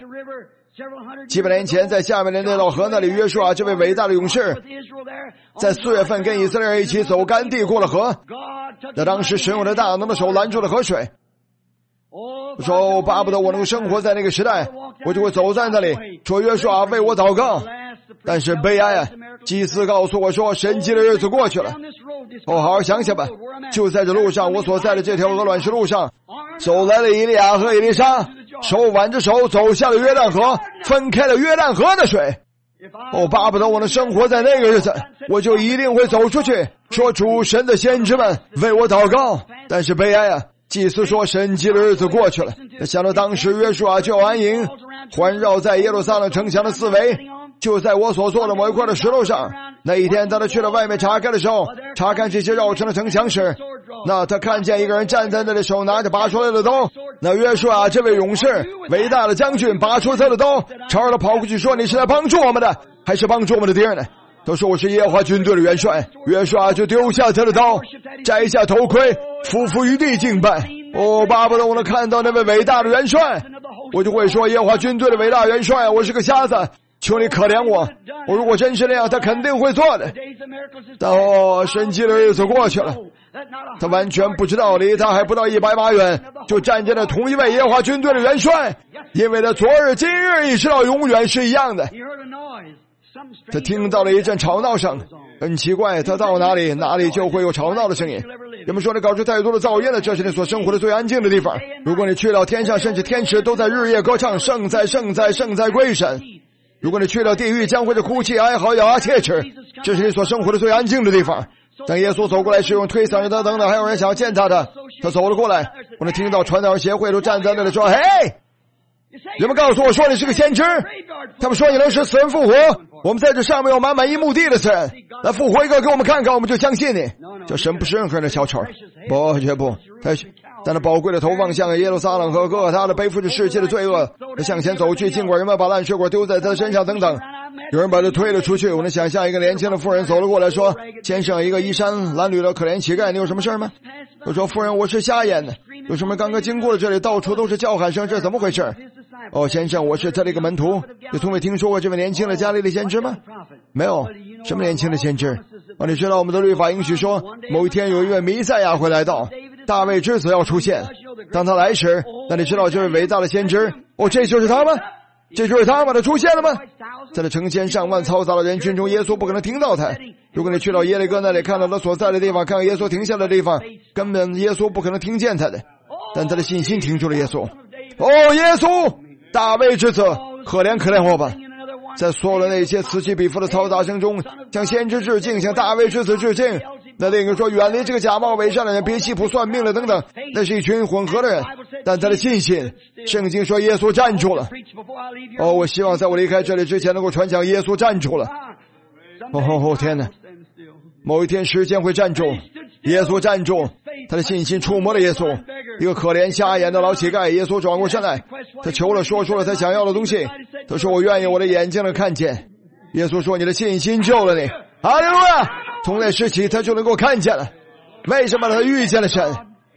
700年前在下面的那道河那里，约书亚这位伟大的勇士在4月份跟以色列人一起走干地过了河，那当时神用的大能的手拦住了河水。我说巴不得我能够生活在那个时代，我就会走在那里说约书亚为我祷告。但是悲哀啊，祭司告诉我说神迹的日子过去了。好好想想吧，就在这路上，我所在的这条鹅卵石路上，走来了以利亚和以利沙，手挽着手走下了约旦河，分开了约旦河的水。巴不得我能生活在那个日子，我就一定会走出去说主神的先知们为我祷告。但是悲哀啊，祭司说神迹的日子过去了。想到当时约书亚救安营环绕在耶路撒冷城墙的四围，就在我所坐的某一块的石头上。那一天当他去了外面查看的时候，查看这些绕城的城墙时，那他看见一个人站在那里，手拿着拔出来的刀。那约书亚这位勇士伟大的将军拔出他的刀，朝着他跑过去说，你是来帮助我们的还是帮助我们的敌人呢？他说，我是耶和华军队的元帅。约书亚就丢下他的刀，摘下头盔，匍匐于地敬拜。巴不得我能看到那位伟大的元帅，我就会说，耶和华军队的伟大元帅，我是个瞎子，求你可怜我。我如果真是那样，他肯定会做的。但神迹的日子过去了，他完全不知道，离他还不到100码远，就站见了同一位耶和华军队的元帅，因为他昨日今日一直到永远是一样的。他听到了一阵吵闹声，很奇怪，他到哪里就会有吵闹的声音。人们说你搞出太多的噪音了，这是你所生活的最安静的地方。如果你去到天上，甚至天使都在日夜歌唱，圣在圣在圣在归神。如果你去到地狱，将会是哭泣哀嚎咬牙切齿，这是你所生活的最安静的地方。当耶稣走过来时，用推搡着他等等，还有人想要见他的。他走了过来，我能听到传道人协会都站在那里说，嘿，人们告诉我说你是个先知，他们说你能使死人复活，我们在这上面有满满一墓地的死人，来复活一个给我们看看，我们就相信你。这神不是任何人的小丑，不，但那宝贵的头望向耶路撒冷和哥哥他的背负着世界的罪恶，他向前走去，尽管人们把烂水果丢在他身上等等，有人把他推了出去。我能想象一个年轻的妇人走了过来说，先生，一个衣衫褴褛的可怜乞丐，你有什么事吗？我说，夫人，我是瞎眼的，有什么刚刚经过了这里，到处都是叫喊声，这怎么回事？先生，我是他的一个门徒，你从未听说过这位年轻的加利利先知吗？没有。什么年轻的先知？你知道我们的律法允许说，某一天有一位弥赛亚会来到，大卫之子要出现。当他来时，那你知道这位伟大的先知，这就是他吗？这就是他吗？他出现了吗？在那成千上万嘈杂的人群中，耶稣不可能听到他。如果你去到耶利哥那里，看到他所在的地方，看看耶稣停下的地方，根本耶稣不可能听见他的。 但他的信心停住了耶稣。哦，耶稣，大卫之子，可怜可怜我吧！在所有的那些此起彼伏的嘈杂声中，向先知致敬，向大卫之子致敬。那另一个说，远离这个假冒伪善的人，别气不算命了等等，那是一群混合的人。但他的信心，圣经说耶稣站住了。哦，我希望在我离开这里之前能够传讲耶稣站住了。哦，天哪！某一天时间会站住，耶稣站住，他的信心触摸了耶稣。一个可怜瞎眼的老乞丐，耶稣转过身来，他求了，说出了他想要的东西。他说，我愿意我的眼睛能看见。耶稣说，你的信心救了你。哈利路亚！从那时起他就能够看见了。为什么？他遇见了神。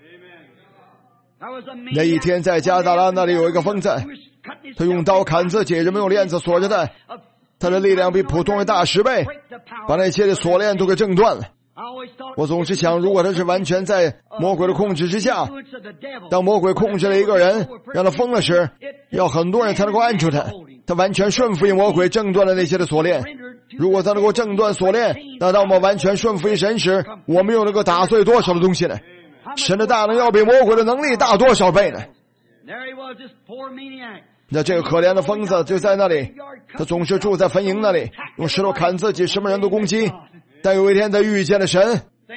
那一天在加达拉那里有一个疯子，他用刀砍自己，人们用链子锁着他，他的力量比普通人大10倍，把那些的锁链都给挣断了。我总是想，如果他是完全在魔鬼的控制之下，当魔鬼控制了一个人让他疯了时，要很多人才能够按住他。他完全顺服于魔鬼，挣断了那些的锁链。如果他能够挣断锁链，那当我们完全顺服于神时，我们又能够打碎多少的东西呢？神的大能要比魔鬼的能力大多少倍呢？那这个可怜的疯子就在那里，他总是住在坟茔那里，用石头砍自己，什么人都攻击。但有一天他遇见了神，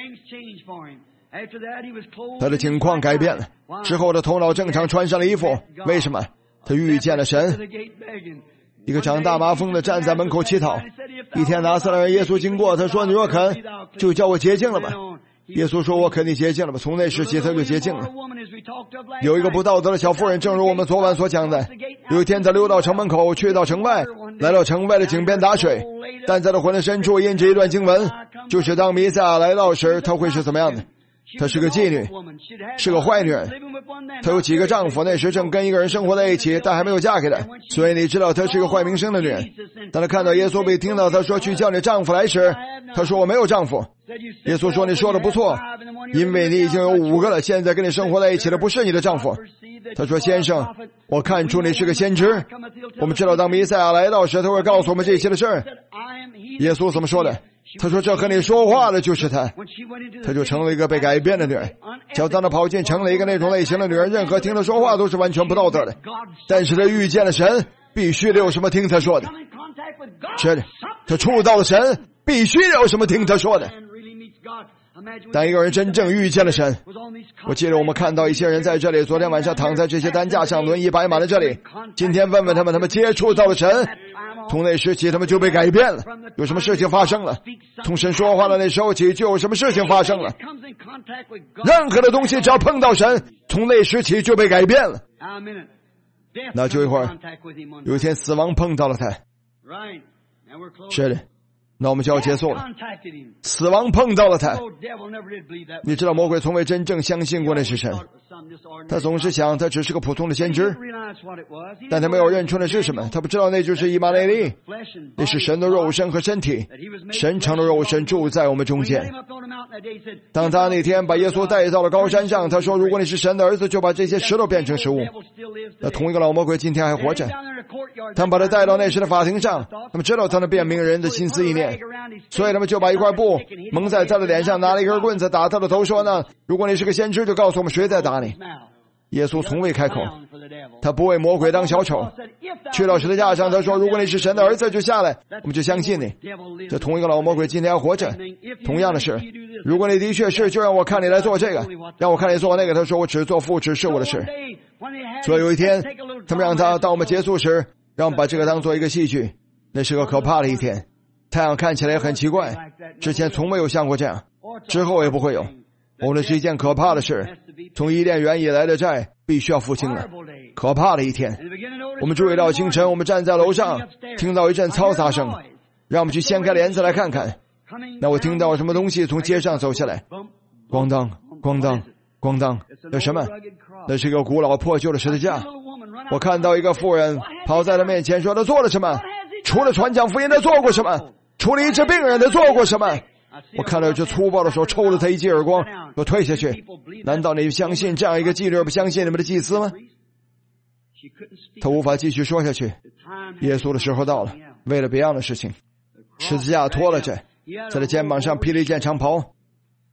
他的情况改变了。之后的头脑正常，穿上了衣服。为什么？他遇见了神。一个长大麻风的站在门口乞讨。一天拿撒勒人耶稣经过，他说，你若肯就叫我洁净了吧。耶稣说，我肯定洁净了吧。从那时起他就洁净了。有一个不道德的小妇人，正如我们昨晚所讲的，有一天他溜到城门口，去到城外，来到城外的井边打水，但在他魂的深处印着一段经文，就是当弥赛亚来到时，他会是怎么样的。她是个妓女，是个坏女人。她有几个丈夫，那时正跟一个人生活在一起，但还没有嫁给他，所以你知道她是个坏名声的女人。当她看到耶稣并听到她说去叫你丈夫来时，她说我没有丈夫。耶稣说，你说的不错，因为你已经有5个了，现在跟你生活在一起的不是你的丈夫。他说，先生，我看出你是个先知，我们知道当弥赛亚来到时，他会告诉我们这些的事儿。耶稣怎么说的？他说，这和你说话的就是他。他就成了一个被改变的女人，叫当他跑进成了一个那种类型的女人，任何听他说话都是完全不道德的。但是他遇见了神，必须得有什么听他说的。是的，他触到了神，必须得有什么听他说的。当一个人真正遇见了神，我记得我们看到一些人在这里，昨天晚上躺在这些担架上，轮椅摆满了这里。今天问问他们接触到了神，从那时起他们就被改变了。有什么事情发生了？从神说话的那时候起就有什么事情发生了。任何的东西只要碰到神，从那时起就被改变了。那就一会儿，有一天死亡碰到了他。是的，那我们就要结束了。死亡碰到了他。你知道魔鬼从未真正相信过那是神，他总是想他只是个普通的先知，但他没有认出那是什么。他不知道那就是以马内利，那是神的肉身和身体，神成了肉身住在我们中间。当他那天把耶稣带到了高山上，他说，如果你是神的儿子，就把这些石头变成食物。那同一个老魔鬼今天还活着，他们把他带到那时的法庭上，他们知道他能辨明人的心思意念，所以他们就把一块布蒙在他的脸上，拿了一根棍子打他的头，说呢，如果你是个先知，就告诉我们谁在打你。耶稣从未开口，他不为魔鬼当小丑。去到十字架上，他说，如果你是神的儿子，就下来，我们就相信你。这同一个老魔鬼今天还活着。同样的事，如果你的确是，就让我看你来做这个，让我看你做那个。他说，我只做父指示我的事。所以有一天他们让他到我们结束时，让我们把这个当做一个戏剧。那是个可怕的一天，太阳看起来很奇怪，之前从没有像过这样，之后也不会有。那是一件可怕的事，从伊甸园以来的债必须要付清了。可怕的一天。我们注意到清晨，我们站在楼上，听到一阵嘈杂声，让我们去掀开帘子来看看。那我听到什么东西从街上走下来，咣当咣当咣当，那什么？那是一个古老破旧的十字架。我看到一个妇人跑在他面前，说他做了什么？除了传讲福音，他做过什么？除了医治病人，他做过什么？我看到这粗暴的手抽了他一记耳光，我退下去。难道你相信这样一个妓女，不相信你们的祭司吗？他无法继续说下去。耶稣的时候到了，为了别样的事情，十字架拖了着，在他肩膀上披了一件长袍。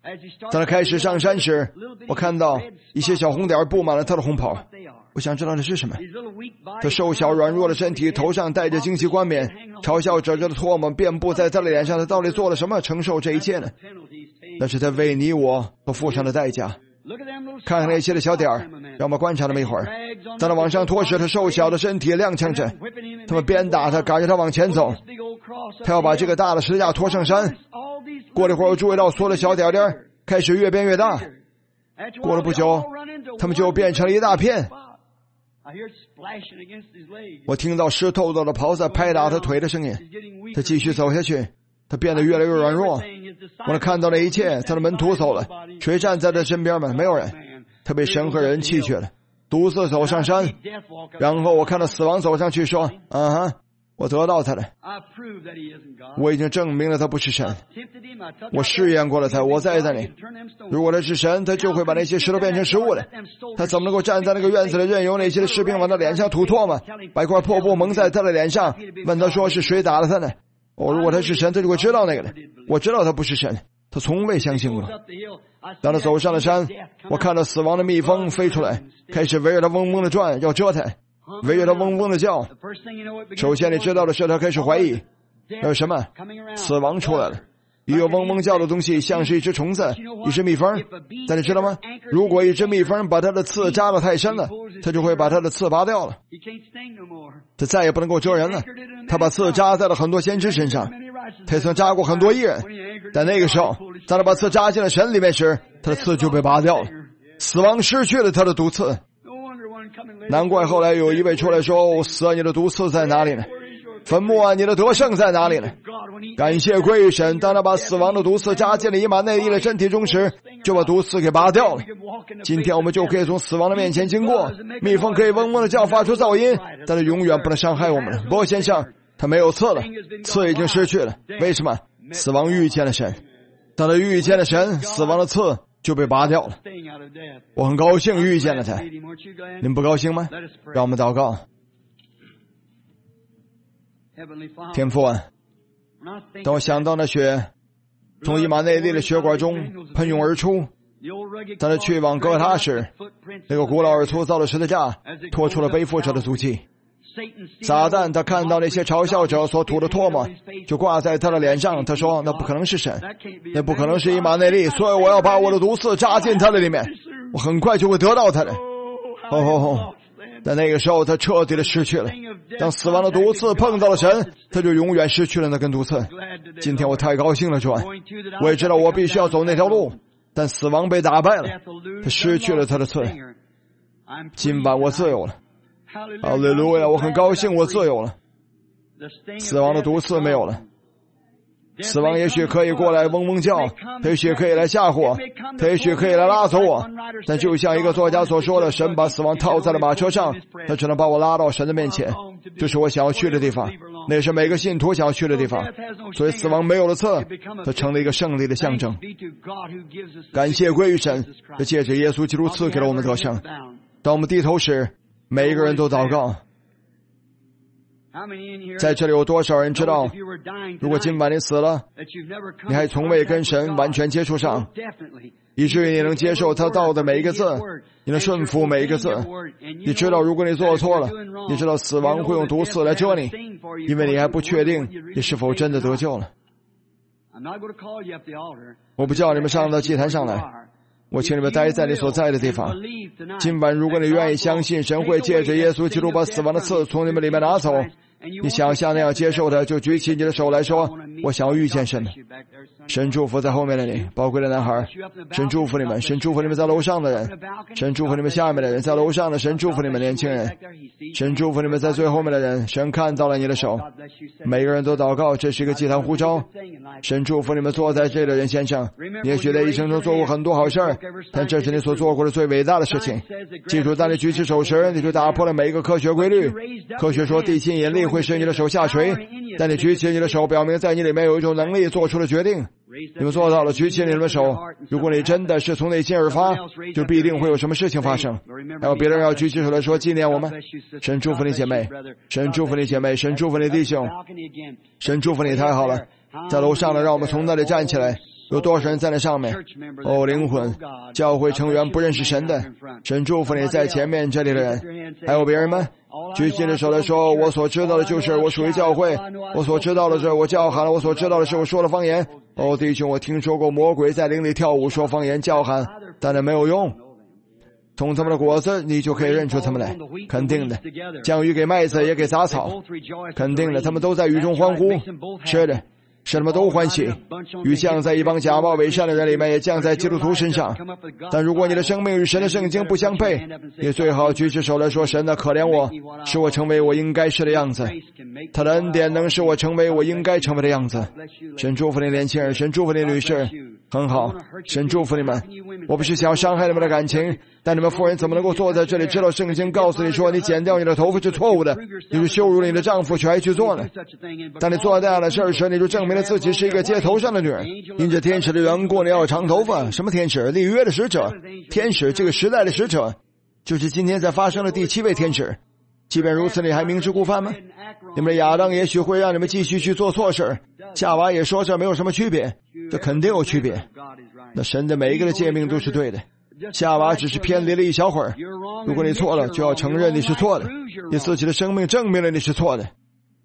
当他开始上山时，我看到一些小红点布满了他的红袍。我想知道这是什么。他瘦小软弱的身体，头上戴着荆棘冠冕，嘲笑褶皱的唾沫遍布在他的脸上。他到底做了什么承受这一切呢？那是他为你我所付上的代价。看看那些的小点儿，让我们观察那么一会儿。当他往上拖时，他瘦小的身体踉跄着，他们鞭打他，赶着他往前走。他要把这个大的十字架拖上山。过了一会儿，我注意到所有的小点点开始越变越大。过了不久，他们就变成了一大片。我听到湿透透的袍子拍打他腿的声音。他继续走下去，他变得越来越软弱。我能看到那一切，他的门徒走了，谁站在他身边吗？没有人。他被神和人弃绝了，独自走上山。然后我看到死亡走上去说：我得到他了，我已经证明了他不是神。我试验过了他，我在那里。如果他是神，他就会把那些石头变成食物的。他怎么能够站在那个院子里，任由那些士兵往他脸上吐唾沫，把一块破布蒙在他的脸上，问他说是谁打了他呢？如果他是神，他就会知道那个的。我知道他不是神，他从未相信过。当他走上了山，我看到死亡的蜜蜂飞出来，开始围着他嗡嗡的转，要蛰他，围着他嗡嗡的叫。首先你知道的是，他开始怀疑那是什么？死亡出来了。一个嗡嗡叫的东西像是一只虫子，一只蜜蜂。但你知道吗？如果一只蜜蜂把它的刺扎得太深了，它就会把它的刺拔掉了，它再也不能够蛰人了。他把刺扎在了很多先知身上，他曾扎过很多艺人，但那个时候当他把刺扎进了神里面时，他的刺就被拔掉了，死亡失去了他的毒刺。难怪后来有一位出来说：死啊，你的毒刺在哪里呢？坟墓啊，你的得胜在哪里呢？感谢归于神，当他把死亡的毒刺扎进了以马内利的身体中时，就把毒刺给拔掉了。今天我们就可以从死亡的面前经过，蜜蜂可以嗡嗡的叫，发出噪音，但是永远不能伤害我们了。不过先生，他没有刺了，刺已经失去了。为什么？死亡遇见了神，当他遇见了神，死亡的刺就被拔掉了。我很高兴遇见了他，您不高兴吗？让我们祷告。天父啊，当我想到那血从以马内利的血管中喷涌而出，当他去往哥他时，那个古老而粗糙的十字架拖出了背负者的足迹。撒旦他看到那些嘲笑者所吐的唾沫就挂在他的脸上，他说那不可能是神，那不可能是以马内利，所以我要把我的毒刺扎进他的里面，我很快就会得到他的。但那个时候他彻底的失去了，当死亡的毒刺碰到了神，他就永远失去了那根毒刺。今天我太高兴了，主，我也知道我必须要走那条路，但死亡被打败了，他失去了他的刺。今晚我自由了，哈利路亚，我很高兴我自由了，死亡的毒刺没有了。死亡也许可以过来嗡嗡叫，他也许可以来吓唬我，他也许可以来拉走我，但就像一个作家所说的，神把死亡套在了马车上，他只能把我拉到神的面前，这是我想要去的地方，那是每个信徒想要去的地方。所以死亡没有了刺，它成了一个胜利的象征。感谢归于神，这借着耶稣基督赐给了我们得胜。当我们低头时，每一个人都祷告。在这里有多少人知道，如果今晚你死了，你还从未跟神完全接触上，以至于你能接受他道的每一个字，你能顺服每一个字。你知道如果你做错了，你知道死亡会用毒刺来蛰你，因为你还不确定你是否真的得救了。我不叫你们上到祭坛上来，我请你们待在你所在的地方。今晚如果你愿意相信神会借着耶稣基督把死亡的刺从你们里面拿走，你想像那样接受的，就举起你的手来说，我想要遇见神。神祝福在后面的你，宝贵的男孩，神祝福你们，神祝福你们在楼上的人，神祝福你们下面的人，在楼上的神祝福你们年轻人，神祝福你们在最后面的人，神看到了你的手。每个人都祷告，这是一个祭坛呼召。神祝福你们坐在这里的人先生，你也许在一生中做过很多好事儿，但这是你所做过的最伟大的事情。记住，当你举起手时，你就打破了每一个科学规律。科学说地心引力会使你的手下垂，但你举起你的手，表明在你里面有一种能力做出了决定。你们做到了，举起你们的手。如果你真的是从内心而发，就必定会有什么事情发生。还有别人要举起手来说纪念我们。神祝福你姐妹，神祝福你姐妹，神祝福你弟兄，神祝福你，太好了。在楼上呢，让我们从那里站起来， 有多少人在那上面？哦，灵魂，教会成员不认识神的，神祝福你在前面这里的人。还有别人吗？举起你的手来说，我所知道的就是我属于教会，我所知道的是我叫喊了，我所知道的是我说了方言。哦，弟兄，我听说过魔鬼在灵里跳舞说方言叫喊，但那没有用。从他们的果子你就可以认出他们来，肯定的。降雨给麦子也给杂草，肯定的，他们都在雨中欢呼。是的，使他们都欢喜。雨降在一帮假冒伪善的人里面，也降在基督徒身上。但如果你的生命与神的圣经不相配，你最好举起手来说，神啊，可怜我，使我成为我应该是的样子。他的恩典能使我成为我应该成为的样子。神祝福你年轻人，神祝福你女士，很好，神祝福你们。我不是想要伤害你们的感情，但你们妇人怎么能够坐在这里知道圣经告诉你说你剪掉你的头发是错误的，你是羞辱你的丈夫却还去做呢？当你做这样的事时，你就证明了自己是一个街头上的女人。因着天使的缘故，你要有长头发。什么天使？立约的使者。天使，这个时代的使者，就是今天才发生的第7位天使。即便如此，你还明知故犯吗？你们的亚当也许会让你们继续去做错事，夏娃也说这没有什么区别，这肯定有区别。那神的每一个的诫命都是对的，夏娃只是偏离了一小会儿。如果你错了，就要承认你是错的，你自己的生命证明了你是错的。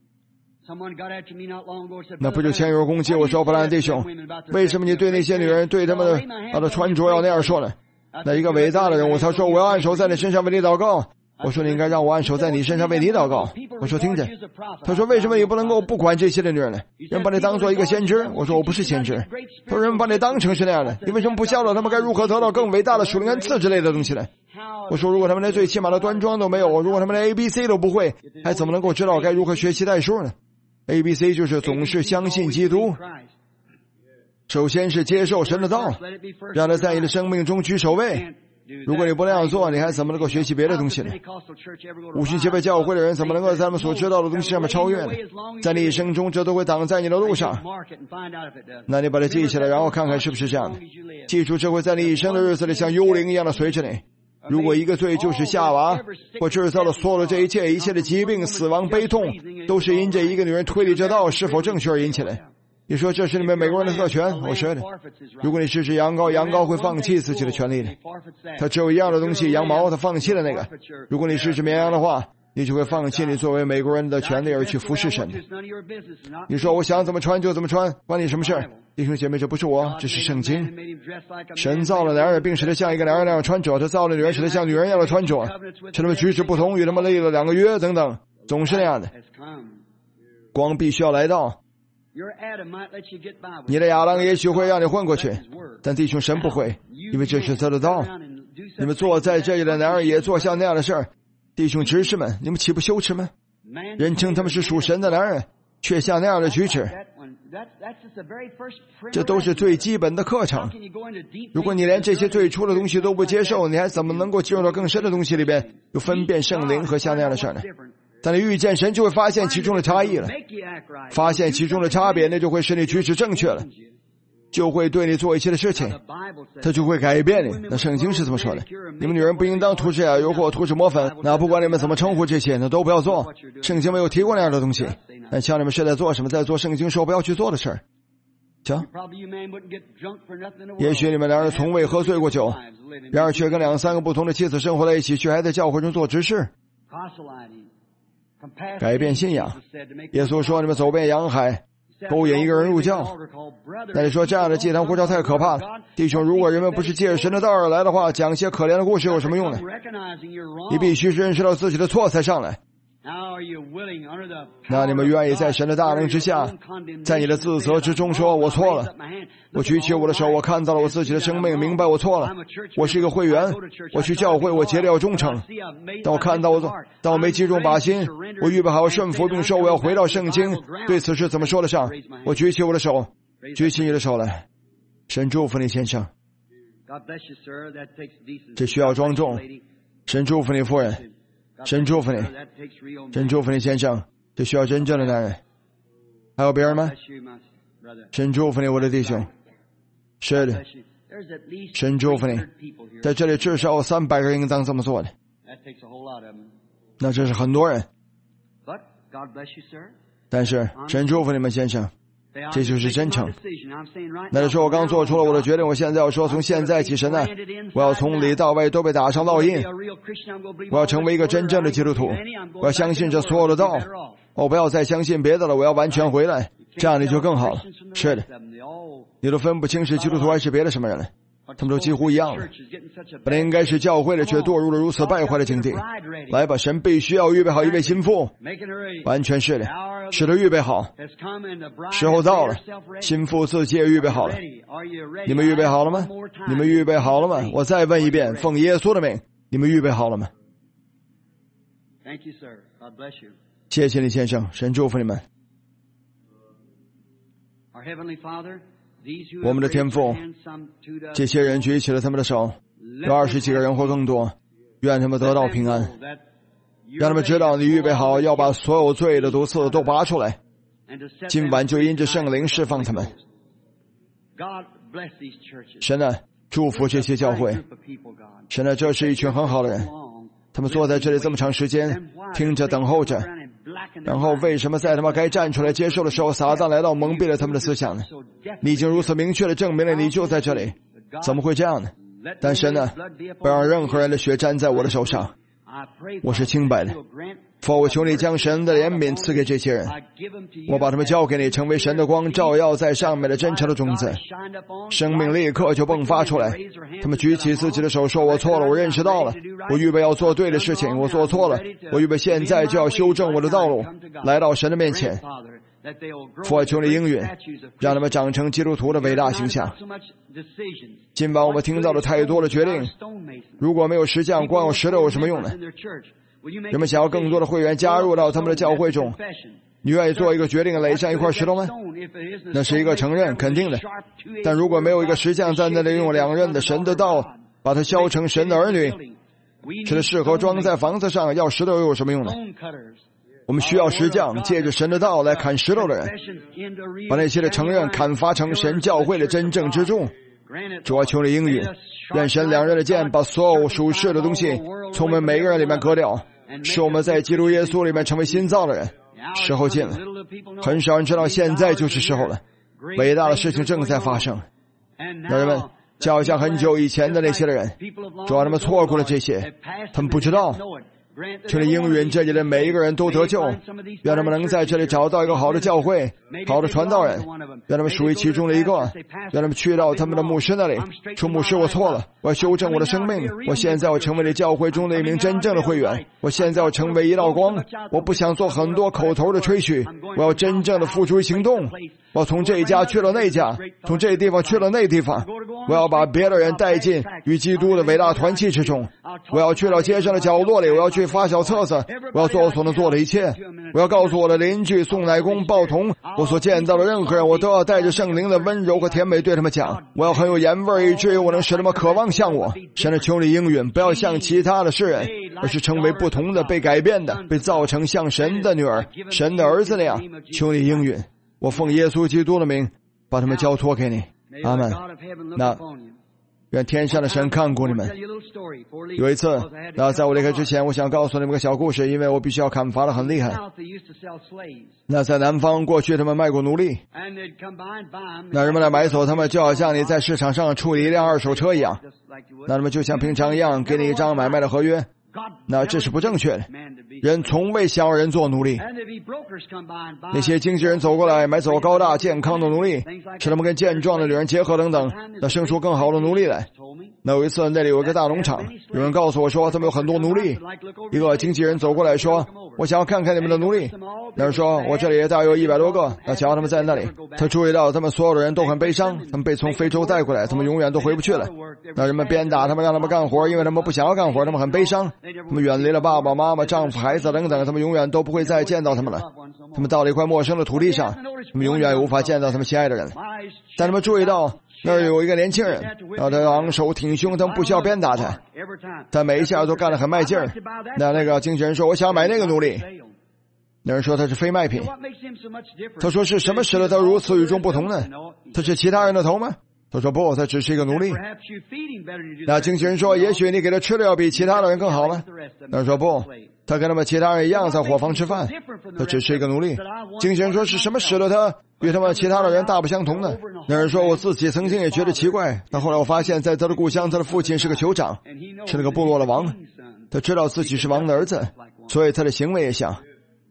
那不就前有攻击我说，布兰弟兄，为什么你对那些女人对他们的穿着要那样说呢？那一个伟大的人物他说，我要按手在你身上为你祷告。我说，你应该让我按手在你身上为你祷告。我说，听着。他说，为什么你不能够不管这些的女人呢？人把你当做一个先知。我说，我不是先知。他说，人把你当成是那样的，你为什么不教导他们该如何得到更伟大的属灵恩赐之类的东西呢？我说，如果他们连最起码的端庄都没有，如果他们连 ABC 都不会，还怎么能够知道该如何学习代数呢？ ABC 就是总是相信基督，首先是接受神的道，让他在你的生命中居首位。如果你不那样做，你还怎么能够学习别的东西呢？五旬节派教会的人怎么能够在他们所知道的东西上面超越呢？在你一生中，这都会挡在你的路上。那你把它记起来，然后看看是不是这样的。记住，这会在你一生的日子里像幽灵一样的随着你。如果一个罪就是夏娃，或制造了所有的这一切的疾病、死亡、悲痛，都是因这一个女人推理这道是否正确而引起来。你说这是你们美国人的特权？我说的。如果你试试羊羔，羊羔会放弃自己的权利的。它只有一样的东西，羊毛，它放弃了那个。如果你试试绵羊的话，你就会放弃你作为美国人的权利而去服侍神。你说我想怎么穿就怎么穿，关你什么事？弟兄姐妹，这不是我，这是圣经。神造了男人，并使他像一个男人那样穿着，他造了女人，使他像女人一样的穿着，使他们举止不同，与他们立了2个约等等，总是那样的。光必须要来到。你的亚当也许会让你混过去，但弟兄神不会，因为这是他的道。你们坐在这里的男人也做像那样的事儿，弟兄执事们，你们岂不羞耻吗？人称他们是属神的男人，却像那样的举止，这都是最基本的课程。如果你连这些最初的东西都不接受，你还怎么能够进入到更深的东西里边，有分辨圣灵和像那样的事呢？当你遇见神，就会发现其中的差异了，发现其中的差别，那就会使你举止正确了，就会对你做一切的事情，它就会改变你。那圣经是怎么说的？你们女人不应当涂指甲油或涂指抹粉，那不管你们怎么称呼这些，那都不要做。圣经没有提过那样的东西。那瞧你们是在做什么？在做圣经说不要去做的事儿。瞧，也许你们两人从未喝醉过酒，然而却跟2、3个不同的妻子生活在一起，却还在教会中做执事。改变信仰。耶稣说，你们走遍洋海，勾引一个人入教。那你说这样的祭坛呼召太可怕了。弟兄，如果人们不是借着神的道而来的话，讲些可怜的故事有什么用呢？你必须认识到自己的错才上来。那你们愿意在神的大能之下，在你的自责之中说，我错了，我举起我的手，我看到了我自己的生命，明白我错了，我是一个会员，我去教会，我竭力要忠诚，但我看到但我没击中靶心，我预备好顺服并说我要回到圣经，对此事怎么说得上？我举起我的手，举起你的手来。神祝福你先生，这需要庄重。神祝福你夫人，神祝福你，神祝福你先生，这需要真正的男人。还有别人吗？神祝福你我的弟兄。是的，神祝福你，在这里至少有300个人应当这么做的，那这是很多人。但是神祝福你们先生， 这就是真诚。那就说我刚做出了我的决定，我现在要说，从现在起，神呢，我要从里到外都被打上烙印，我要成为一个真正的基督徒，我要相信这所有的道，我不要再相信别的了，我要完全回来，这样你就更好了。是的，你都分不清是基督徒还是别的什么人了，他们都几乎一样了。本来应该是教会的，却堕入了如此败坏的境地。来吧，神必须要预备好一位心腹，完全是的，使他预备好，时候到了，心腹自己也预备好了。你们预备好了吗？你们预备好了吗？我再问一遍，奉耶稣的名，你们预备好了吗？谢谢你先生，神祝福你们。我们的天父，这些人举起了他们的手，有20几个人或更多，愿他们得到平安，让他们知道你预备好要把所有罪的毒刺都拔出来，今晚就因着圣灵释放他们。神啊，祝福这些教会。神啊，这是一群很好的人，他们坐在这里这么长时间，听着等候着，然后为什么在他们该站出来接受的时候，撒旦来到蒙蔽了他们的思想呢？你已经如此明确地证明了你就在这里，怎么会这样呢？但神呢，不让任何人的血沾在我的手上，我是清白的。父，我求你将神的怜悯赐给这些人，我把他们交给你，成为神的光，照耀在上面的真诚的种子，生命立刻就迸发出来。他们举起自己的手说，我错了，我认识到了，我预备要做对的事情，我做错了，我预备现在就要修正我的道路，来到神的面前。父，我求你应允，让他们长成基督徒的伟大形象。今晚我们听到了太多的决定，如果没有石匠，光有石头有什么用呢？人们想要更多的会员加入到他们的教会中，你愿意做一个决定垒上一块石头吗？那是一个承认，肯定的。但如果没有一个石匠在那里用两刃的神的道把它削成神的儿女，使它适合装在房子上，要石头又有什么用呢？我们需要石匠借着神的道来砍石头的人，把那些的承认砍伐成神教会的真正支柱。主啊，求你应允，愿神两刃的剑把所有属世的东西从我们每个人里面割掉，使我们在基督耶稣里面成为新造的人。时候近了，很少人知道现在就是时候了，伟大的事情正在发生。让人们就好像很久以前的那些的人，主啊，他们错过了这些，他们不知道。求你应允这里的每一个人都得救，愿他们能在这里找到一个好的教会，好的传道人，愿他们属于其中的一个，让他们去到他们的牧师那里说，牧师，我错了，我要修正我的生命，我现在要成为你教会中的一名真正的会员，我现在要成为一道光，我不想做很多口头的吹嘘，我要真正的付诸于行动，我从这一家去了那家，从这地方去了那地方，我要把别的人带进与基督的伟大团契之中，我要去到街上的角落里，我要去发小册子，我要做我所能做的一切，我要告诉我的邻居、送奶工、报童，我所见到的任何人，我都要带着圣灵的温柔和甜美对他们讲，我要很有盐味，以至于我能使他们渴望向我。神的求你应允，不要像其他的世人，而是成为不同的、被改变的、被造成像神的女儿、神的儿子那样。求你应允，我奉耶稣基督的名把他们交托给你。阿们。那愿天上的神看顾你们。有一次，在我离开之前，我想告诉你们个小故事，因为我必须要砍伐得很厉害。那在南方过去他们卖过奴隶，那人们来买走他们，就好像你在市场上处理一辆二手车一样，那他们就像平常一样给你一张买卖的合约，那这是不正确的。人从未想要人做奴隶。那些经纪人走过来买走高大健康的奴隶，使他们跟健壮的女人结合等等，那生出更好的奴隶来。那有一次那里有一个大农场，有人告诉我说他们有很多奴隶。一个经纪人走过来说，我想要看看你们的奴隶。那人说，我这里大约有100多个。那瞧他们在那里，他注意到他们所有的人都很悲伤，他们被从非洲带过来，他们永远都回不去了。那人们鞭打他们，让他们干活，因为他们不想要干活，他们很悲伤，他们远离了爸爸妈妈、丈夫、孩子等等，他们永远都不会再见到他们了。他们到了一块陌生的土地上，他们永远无法见到他们心爱的人。但他们注意到那儿有一个年轻人，然后他昂首挺胸，他们不需要鞭打他，他每一下都干得很卖劲儿。那个经纪人说，我想买那个奴隶。那人说他是非卖品。他说，是什么使得他如此与众不同呢？他是其他人的头吗？ 他说不，他只是一个奴隶。那经纪人说，也许你给他吃的要比其他的人更好吗？他说不，他跟他们其他人一样在伙房吃饭，他只是一个奴隶。经纪人说，是什么使得他与他们其他的人大不相同呢？那人说，我自己曾经也觉得奇怪，但后来我发现在他的故乡，他的父亲是个酋长，是那个部落的王，他知道自己是王的儿子，所以他的行为也像。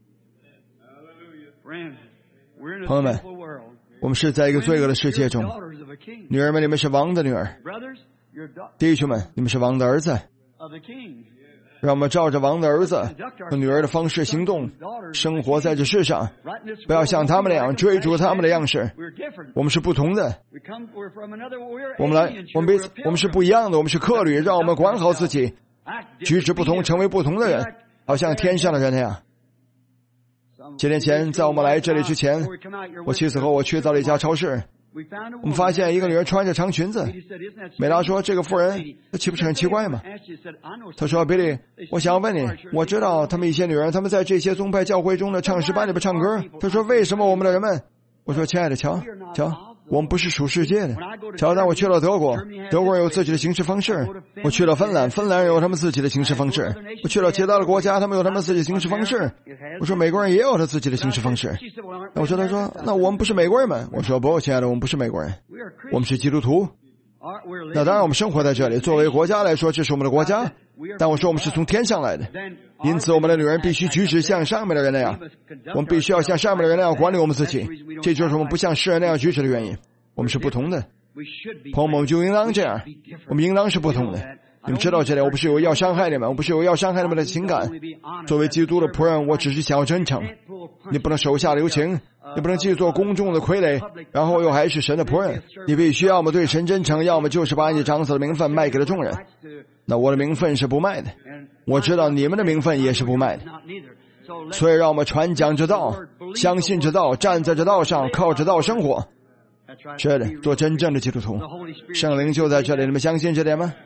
朋友们，我们是在一个罪恶的世界中，女儿们，你们是王的女儿；弟兄们，你们是王的儿子。让我们照着王的儿子和女儿的方式行动，生活在这世上，不要像他们那样追逐他们的样式。我们是不同的，我们是不一样的，我们是客旅，让我们管好自己，举止不同，成为不同的人，好像天上的人那样。几年前，在我们来这里之前，我妻子和我去到了一家超市，我们发现一个女人穿着长裙子。美拉说，这个妇人岂不是很奇怪吗？他说，比利，我想要问你，我知道他们一些女人，他们在这些宗派教会中的唱诗班里边唱歌。他说，为什么我们的人们？我说，亲爱的，瞧，我们不是属世界的。瞧，当我去了德国，德国人有自己的行事方式；我去了芬兰，芬兰人有他们自己的行事方式；我去了其他的国家，他们有他们自己的行事方式。我说，美国人也有他自己的行事方式。他说，那我们不是美国人吗？我说，不，亲爱的，我们不是美国人，我们是基督徒。那当然，我们生活在这里，作为国家来说，这是我们的国家。但我说，我们是从天上来的，因此我们的女人必须举止像上面的人那样，我们必须要像上面的人那样管理我们自己，这就是我们不像世人那样举止的原因。我们是不同的，朋友们，我们就应当这样，我们应当是不同的。你们知道这里，我不是有要伤害你们，我不是有要伤害你们的情感。作为基督的仆人，我只是想要真诚。你不能手下留情，你不能既做公众的傀儡，然后又还是神的仆人。你必须要么对神真诚，要么就是把你长子的名分卖给了众人。那我的名分是不卖的，我知道你们的名分也是不卖的。所以让我们传讲这道，相信这道，站在这道上，靠这道生活。是的，做真正的基督徒。圣灵就在这里，你们相信这点吗？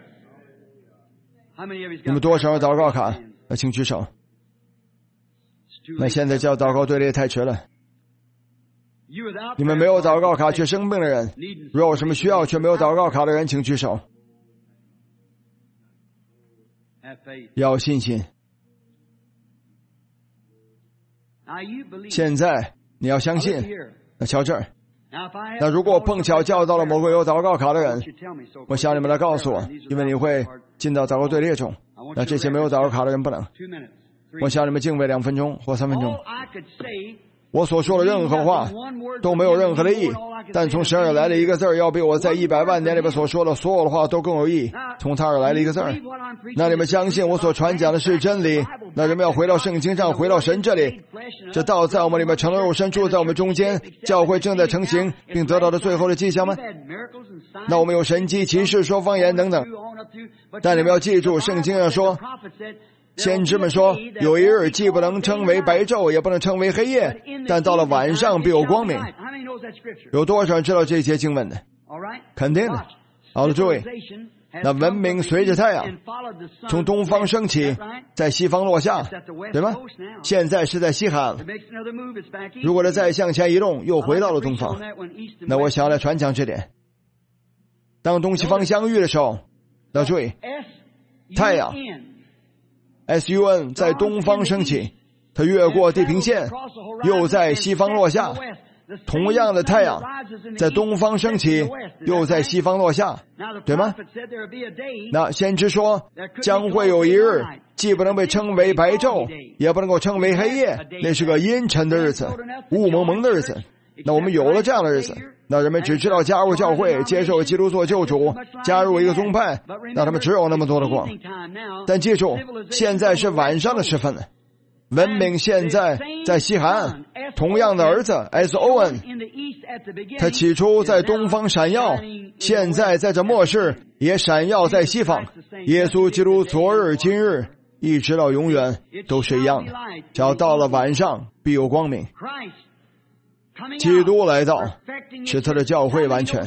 你们多少有祷告卡？请举手。那现在叫祷告队列太迟了。你们没有祷告卡却生病的人，若有什么需要却没有祷告卡的人，请举手。要信心。现在你要相信。那瞧这儿。那如果碰巧叫到了某个有祷告卡的人，我想你们来告诉我，因为你会进到祷告队列中。那这些没有祷告卡的人不能。我想你们敬畏2分钟或3分钟。我所说的任何话都没有任何的意义，但从神而来的一个字儿，要比我在100万年里边所说的所有的话都更有意义。从他而来的一个字儿，那你们相信我所传讲的是真理，那人们要回到圣经上，回到神这里。这道在我们里面成了肉身，住在我们中间，教会正在成型，并得到了最后的迹象吗？那我们有神迹、奇事、说方言等等。但你们要记住，圣经上说，先知们说，有一日既不能称为白昼，也不能称为黑夜，但到了晚上必有光明。有多少人知道这些经文的？肯定的。好了，注意，那文明随着太阳从东方升起，在西方落下，对吗？现在是在西海岸。如果它再向前移动，又回到了东方。那我想要来传讲这点。当东西方相遇的时候，要注意，太阳SUN 在东方升起，它越过地平线，又在西方落下。同样的太阳在东方升起，又在西方落下，对吗？那先知说，将会有一日，既不能被称为白昼，也不能够称为黑夜，那是个阴沉的日子，雾蒙蒙的日子。那我们有了这样的日子，那人们只知道加入教会，接受基督做救主，加入一个宗派，那他们只有那么多的光。但记住，现在是晚上的时分了。文明现在在西海岸，同样的儿子 SON， 他起初在东方闪耀，现在在这末世也闪耀在西方。耶稣基督昨日今日一直到永远都是一样的，只要到了晚上必有光明。 基督来到，使他的教会完全。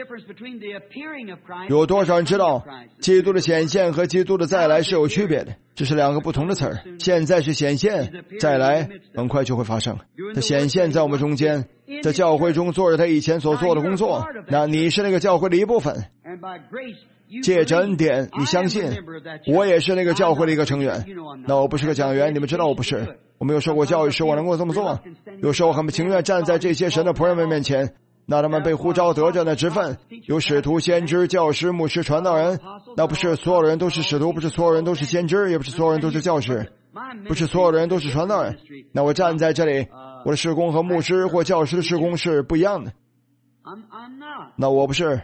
有多少人知道基督的显现和基督的再来是有区别的？这是两个不同的词儿。现在是显现，再来很快就会发生。他显现在我们中间，在教会中做着他以前所做的工作。那你是那个教会的一部分。借着恩典，你相信我也是那个教会的一个成员。那我不是个讲员，你们知道我不是。我没有受过教育，使我能够这么做。有时候很不情愿站在这些神的仆人们面前，那他们被呼召得着的职分，有使徒、先知、教师、牧师、传道人。那不是所有人都是使徒，不是所有人都是先知，也不是所有人都是教师，不是所有人都是传道人。那我站在这里，我的事工和牧师或教师的事工是不一样的。那我不是。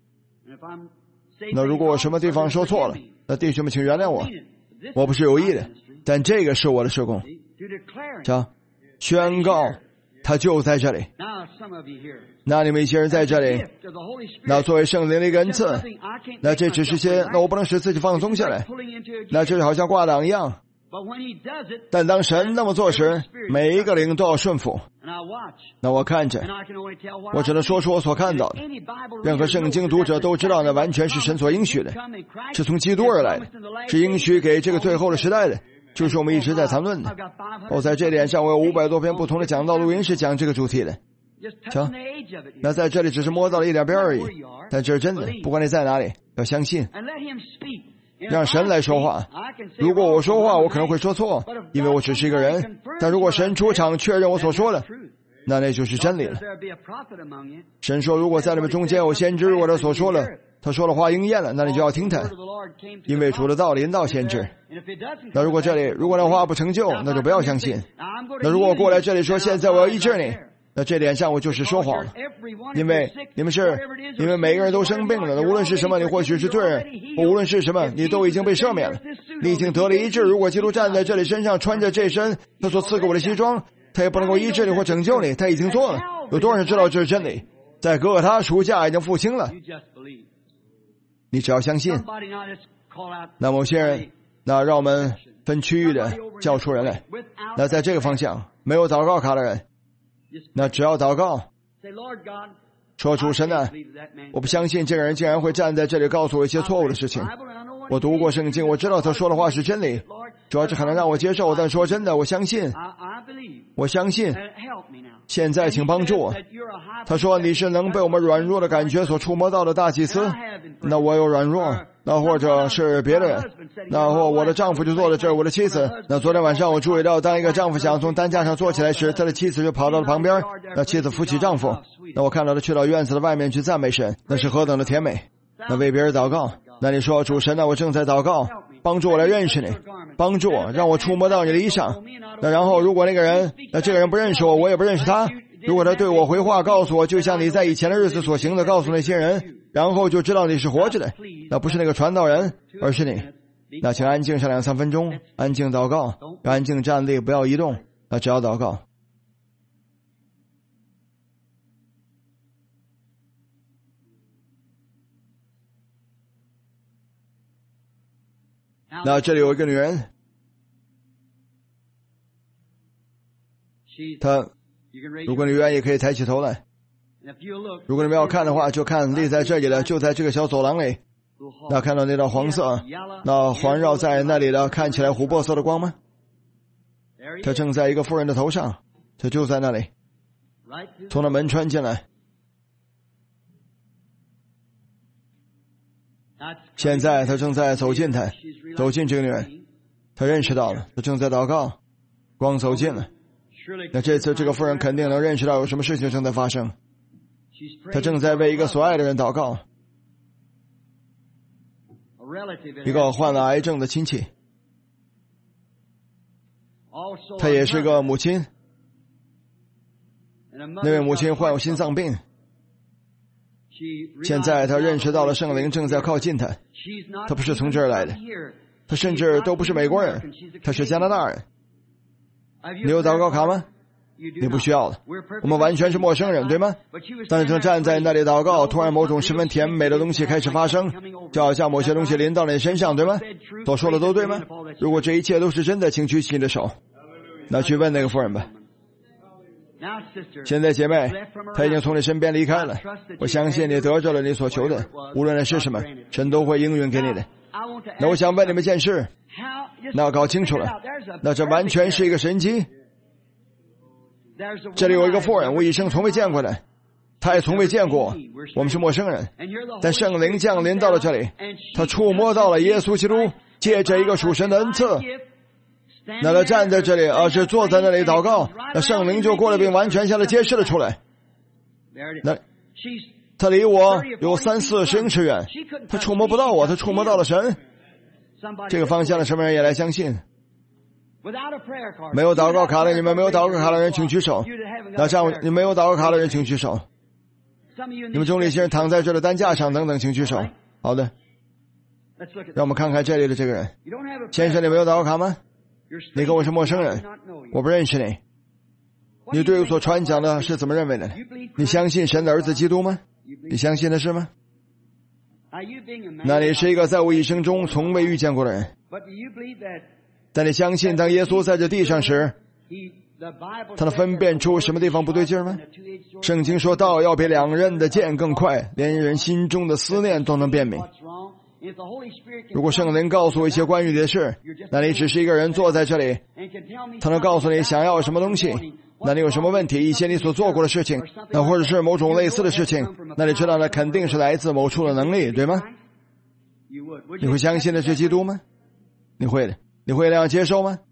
那如果我什么地方说错了，那弟兄们请原谅我，我不是有意的，但这个是我的事工。宣告他就在这里。那你们一些人在这里，那作为圣灵的一个恩赐，那这只是些，那我不能使自己放松下来，那这好像挂档一样。但当神那么做时，每一个灵都要顺服。那我看着，我只能说出我所看到的。任何圣经读者都知道，那完全是神所应许的，是从基督而来的，是应许给这个最后的时代的，就是我们一直在谈论的。在这点上，我有500多篇不同的讲道录音是讲这个主题的。那在这里只是摸到了一点边而已，但这是真的。不管你在哪里，要相信，让神来说话。如果我说话，我可能会说错，因为我只是一个人。但如果神出场确认我所说的，那就是真理了。神说，如果在你们中间有先知，如果他所说了，他说的话应验了，那你就要听他，因为主的道临到先知。那如果那话不成就，那就不要相信。那如果我过来这里说，现在我要医治你，那这点上我就是说谎了，因为每个人都生病了，无论是什么，你或许是罪人，无论是什么，你都已经被赦免了，你已经得了医治。如果基督站在这里，身上穿着这身他所赐给我的西装，他也不能够医治你或拯救你，他已经做了。有多少人知道这是真理？在哥哥他赎价已经付清了，你只要相信。那某些人，那让我们分区域的叫出人来。那在这个方向没有祷告卡的人，那只要祷告，说主神啊，我不相信这个人竟然会站在这里告诉我一些错误的事情。我读过圣经，我知道他说的话是真理，主要是很难让我接受，但说真的，我相信。现在请帮助我。他说你是能被我们软弱的感觉所触摸到的大祭司。那我有软弱，那或者是别的人，那或我的丈夫就坐在这儿，我的妻子。那昨天晚上我注意到，当一个丈夫想从担架上坐起来时，他的妻子就跑到了旁边，那妻子扶起丈夫。那我看到他去到院子的外面去赞美神，那是何等的甜美。那为别人祷告，那你说主神，那我正在祷告，帮助我来认识你，帮助我让我触摸到你的衣裳。那然后如果这个人不认识我，我也不认识他，如果他对我回话告诉我，就像你在以前的日子所行的告诉那些人，然后就知道你是活着的，那不是那个传道人，而是你。那请安静上2-3分钟，安静祷告，安静站立，不要移动，那只要祷告。那这里有一个女人，她，如果你愿意可以抬起头来，如果你们要看的话，就看立在这里的，就在这个小走廊里。那看到那道黄色，那环绕在那里的看起来琥珀色的光吗？它正在一个妇人的头上，它就在那里，从那门穿进来。现在他正在走近这个女人，他认识到了，他正在祷告，光走近了。那这次这个妇人肯定能认识到有什么事情正在发生，他正在为一个所爱的人祷告，一个患了癌症的亲戚，他也是个母亲，那位母亲患有心脏病。现在他认识到了圣灵正在靠近他，他不是从这儿来的，他甚至都不是美国人，他是加拿大人。你有祷告卡吗？你不需要了，我们完全是陌生人，对吗？但是正站在那里祷告，突然某种十分甜美的东西开始发生，就好像某些东西临到你身上，对吗？所说的都对吗？如果这一切都是真的，请举起你的手，那去问那个妇人吧。 现在姐妹，他已经从你身边离开了。我相信你得着了你所求的，无论那是什么，神都会应允给你的。那我想问你们件事，那搞清楚了，那这完全是一个神迹。这里有一个妇人，我一生从未见过的，他也从未见过，我们是陌生人。但圣灵降临到了这里，他触摸到了耶稣基督，借着一个属神的恩赐。那他站在这里，而是坐在那里祷告，那圣灵就过来并完全向他揭示了出来。那他离我有30-40英尺远，他触摸不到我，他触摸到了神。这个方向的什么人也来相信？没有祷告卡的，你们没有祷告卡的人请举手。那这样，你没有祷告卡的人请举手。你们中的一些人躺在这的担架上等等，请举手。好的，让我们看看这里的这个人。先生，你没有祷告卡吗？你跟我是陌生人，我不认识你。你对我所传讲的是怎么认为的？你相信神的儿子基督吗？你相信的是吗？那你是一个在我一生中从未遇见过的人。但你相信当耶稣在这地上时，他能分辨出什么地方不对劲吗？圣经说道要比两刃的剑更快，连人心中的思念都能辨明。如果圣灵告诉我一些关于你的事，那你只是一个人坐在这里，他能告诉你想要什么东西，那你有什么问题，一些你所做过的事情，那或者是某种类似的事情，那你知道那肯定是来自某处的能力，对吗？你会相信的是基督吗？你会的。你会那样接受吗？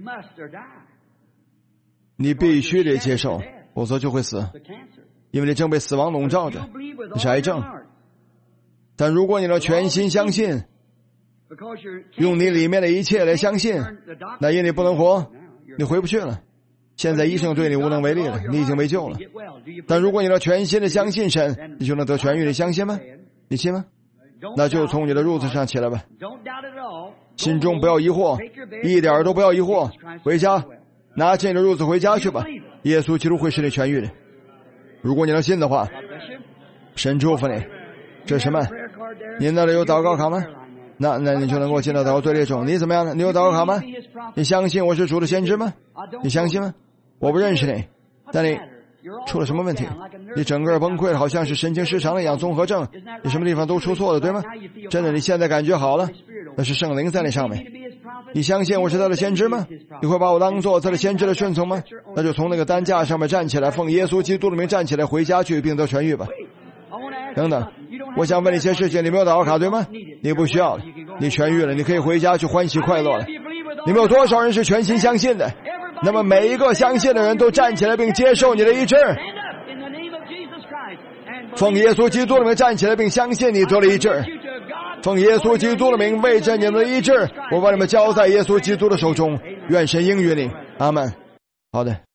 你必须得接受，否则就会死，因为你正被死亡笼罩着，那是癌症。但如果你能全心相信，用你里面的一切来相信，那因你不能活，你回不去了。现在医生对你无能为力了，你已经没救了。但如果你能全心的相信神，你就能得痊愈，你相信吗？你信吗？那就从你的褥子上起来吧，心中不要疑惑，一点都不要疑惑，回家拿起你的褥子回家去吧，耶稣基督会使你痊愈的。如果你能信的话，神祝福你。这是什么？你那里有祷告卡吗？那你就能够进到祷告队列中。你怎么样呢？你有祷告卡吗？你相信我是主的先知吗？你相信吗？我不认识你，但你出了什么问题？你整个崩溃了，好像是神经失常了一样，综合症，你什么地方都出错了，对吗？真的，你现在感觉好了，那是圣灵在你上面。你相信我是他的先知吗？你会把我当做他的先知的顺从吗？那就从那个担架上面站起来，奉耶稣基督的名站起来，回家去并得痊愈吧。等等，我想问你一些事情，你没有祷告卡对吗？你不需要了，你痊愈了，你可以回家去欢喜快乐了。你们有多少人是全心相信的？那么每一个相信的人都站起来并接受你的医治，奉耶稣基督的名站起来并相信你得了医治，奉耶稣基督的名为着你们的医治，我把你们交在耶稣基督的手中，愿神应允你，阿们。好的。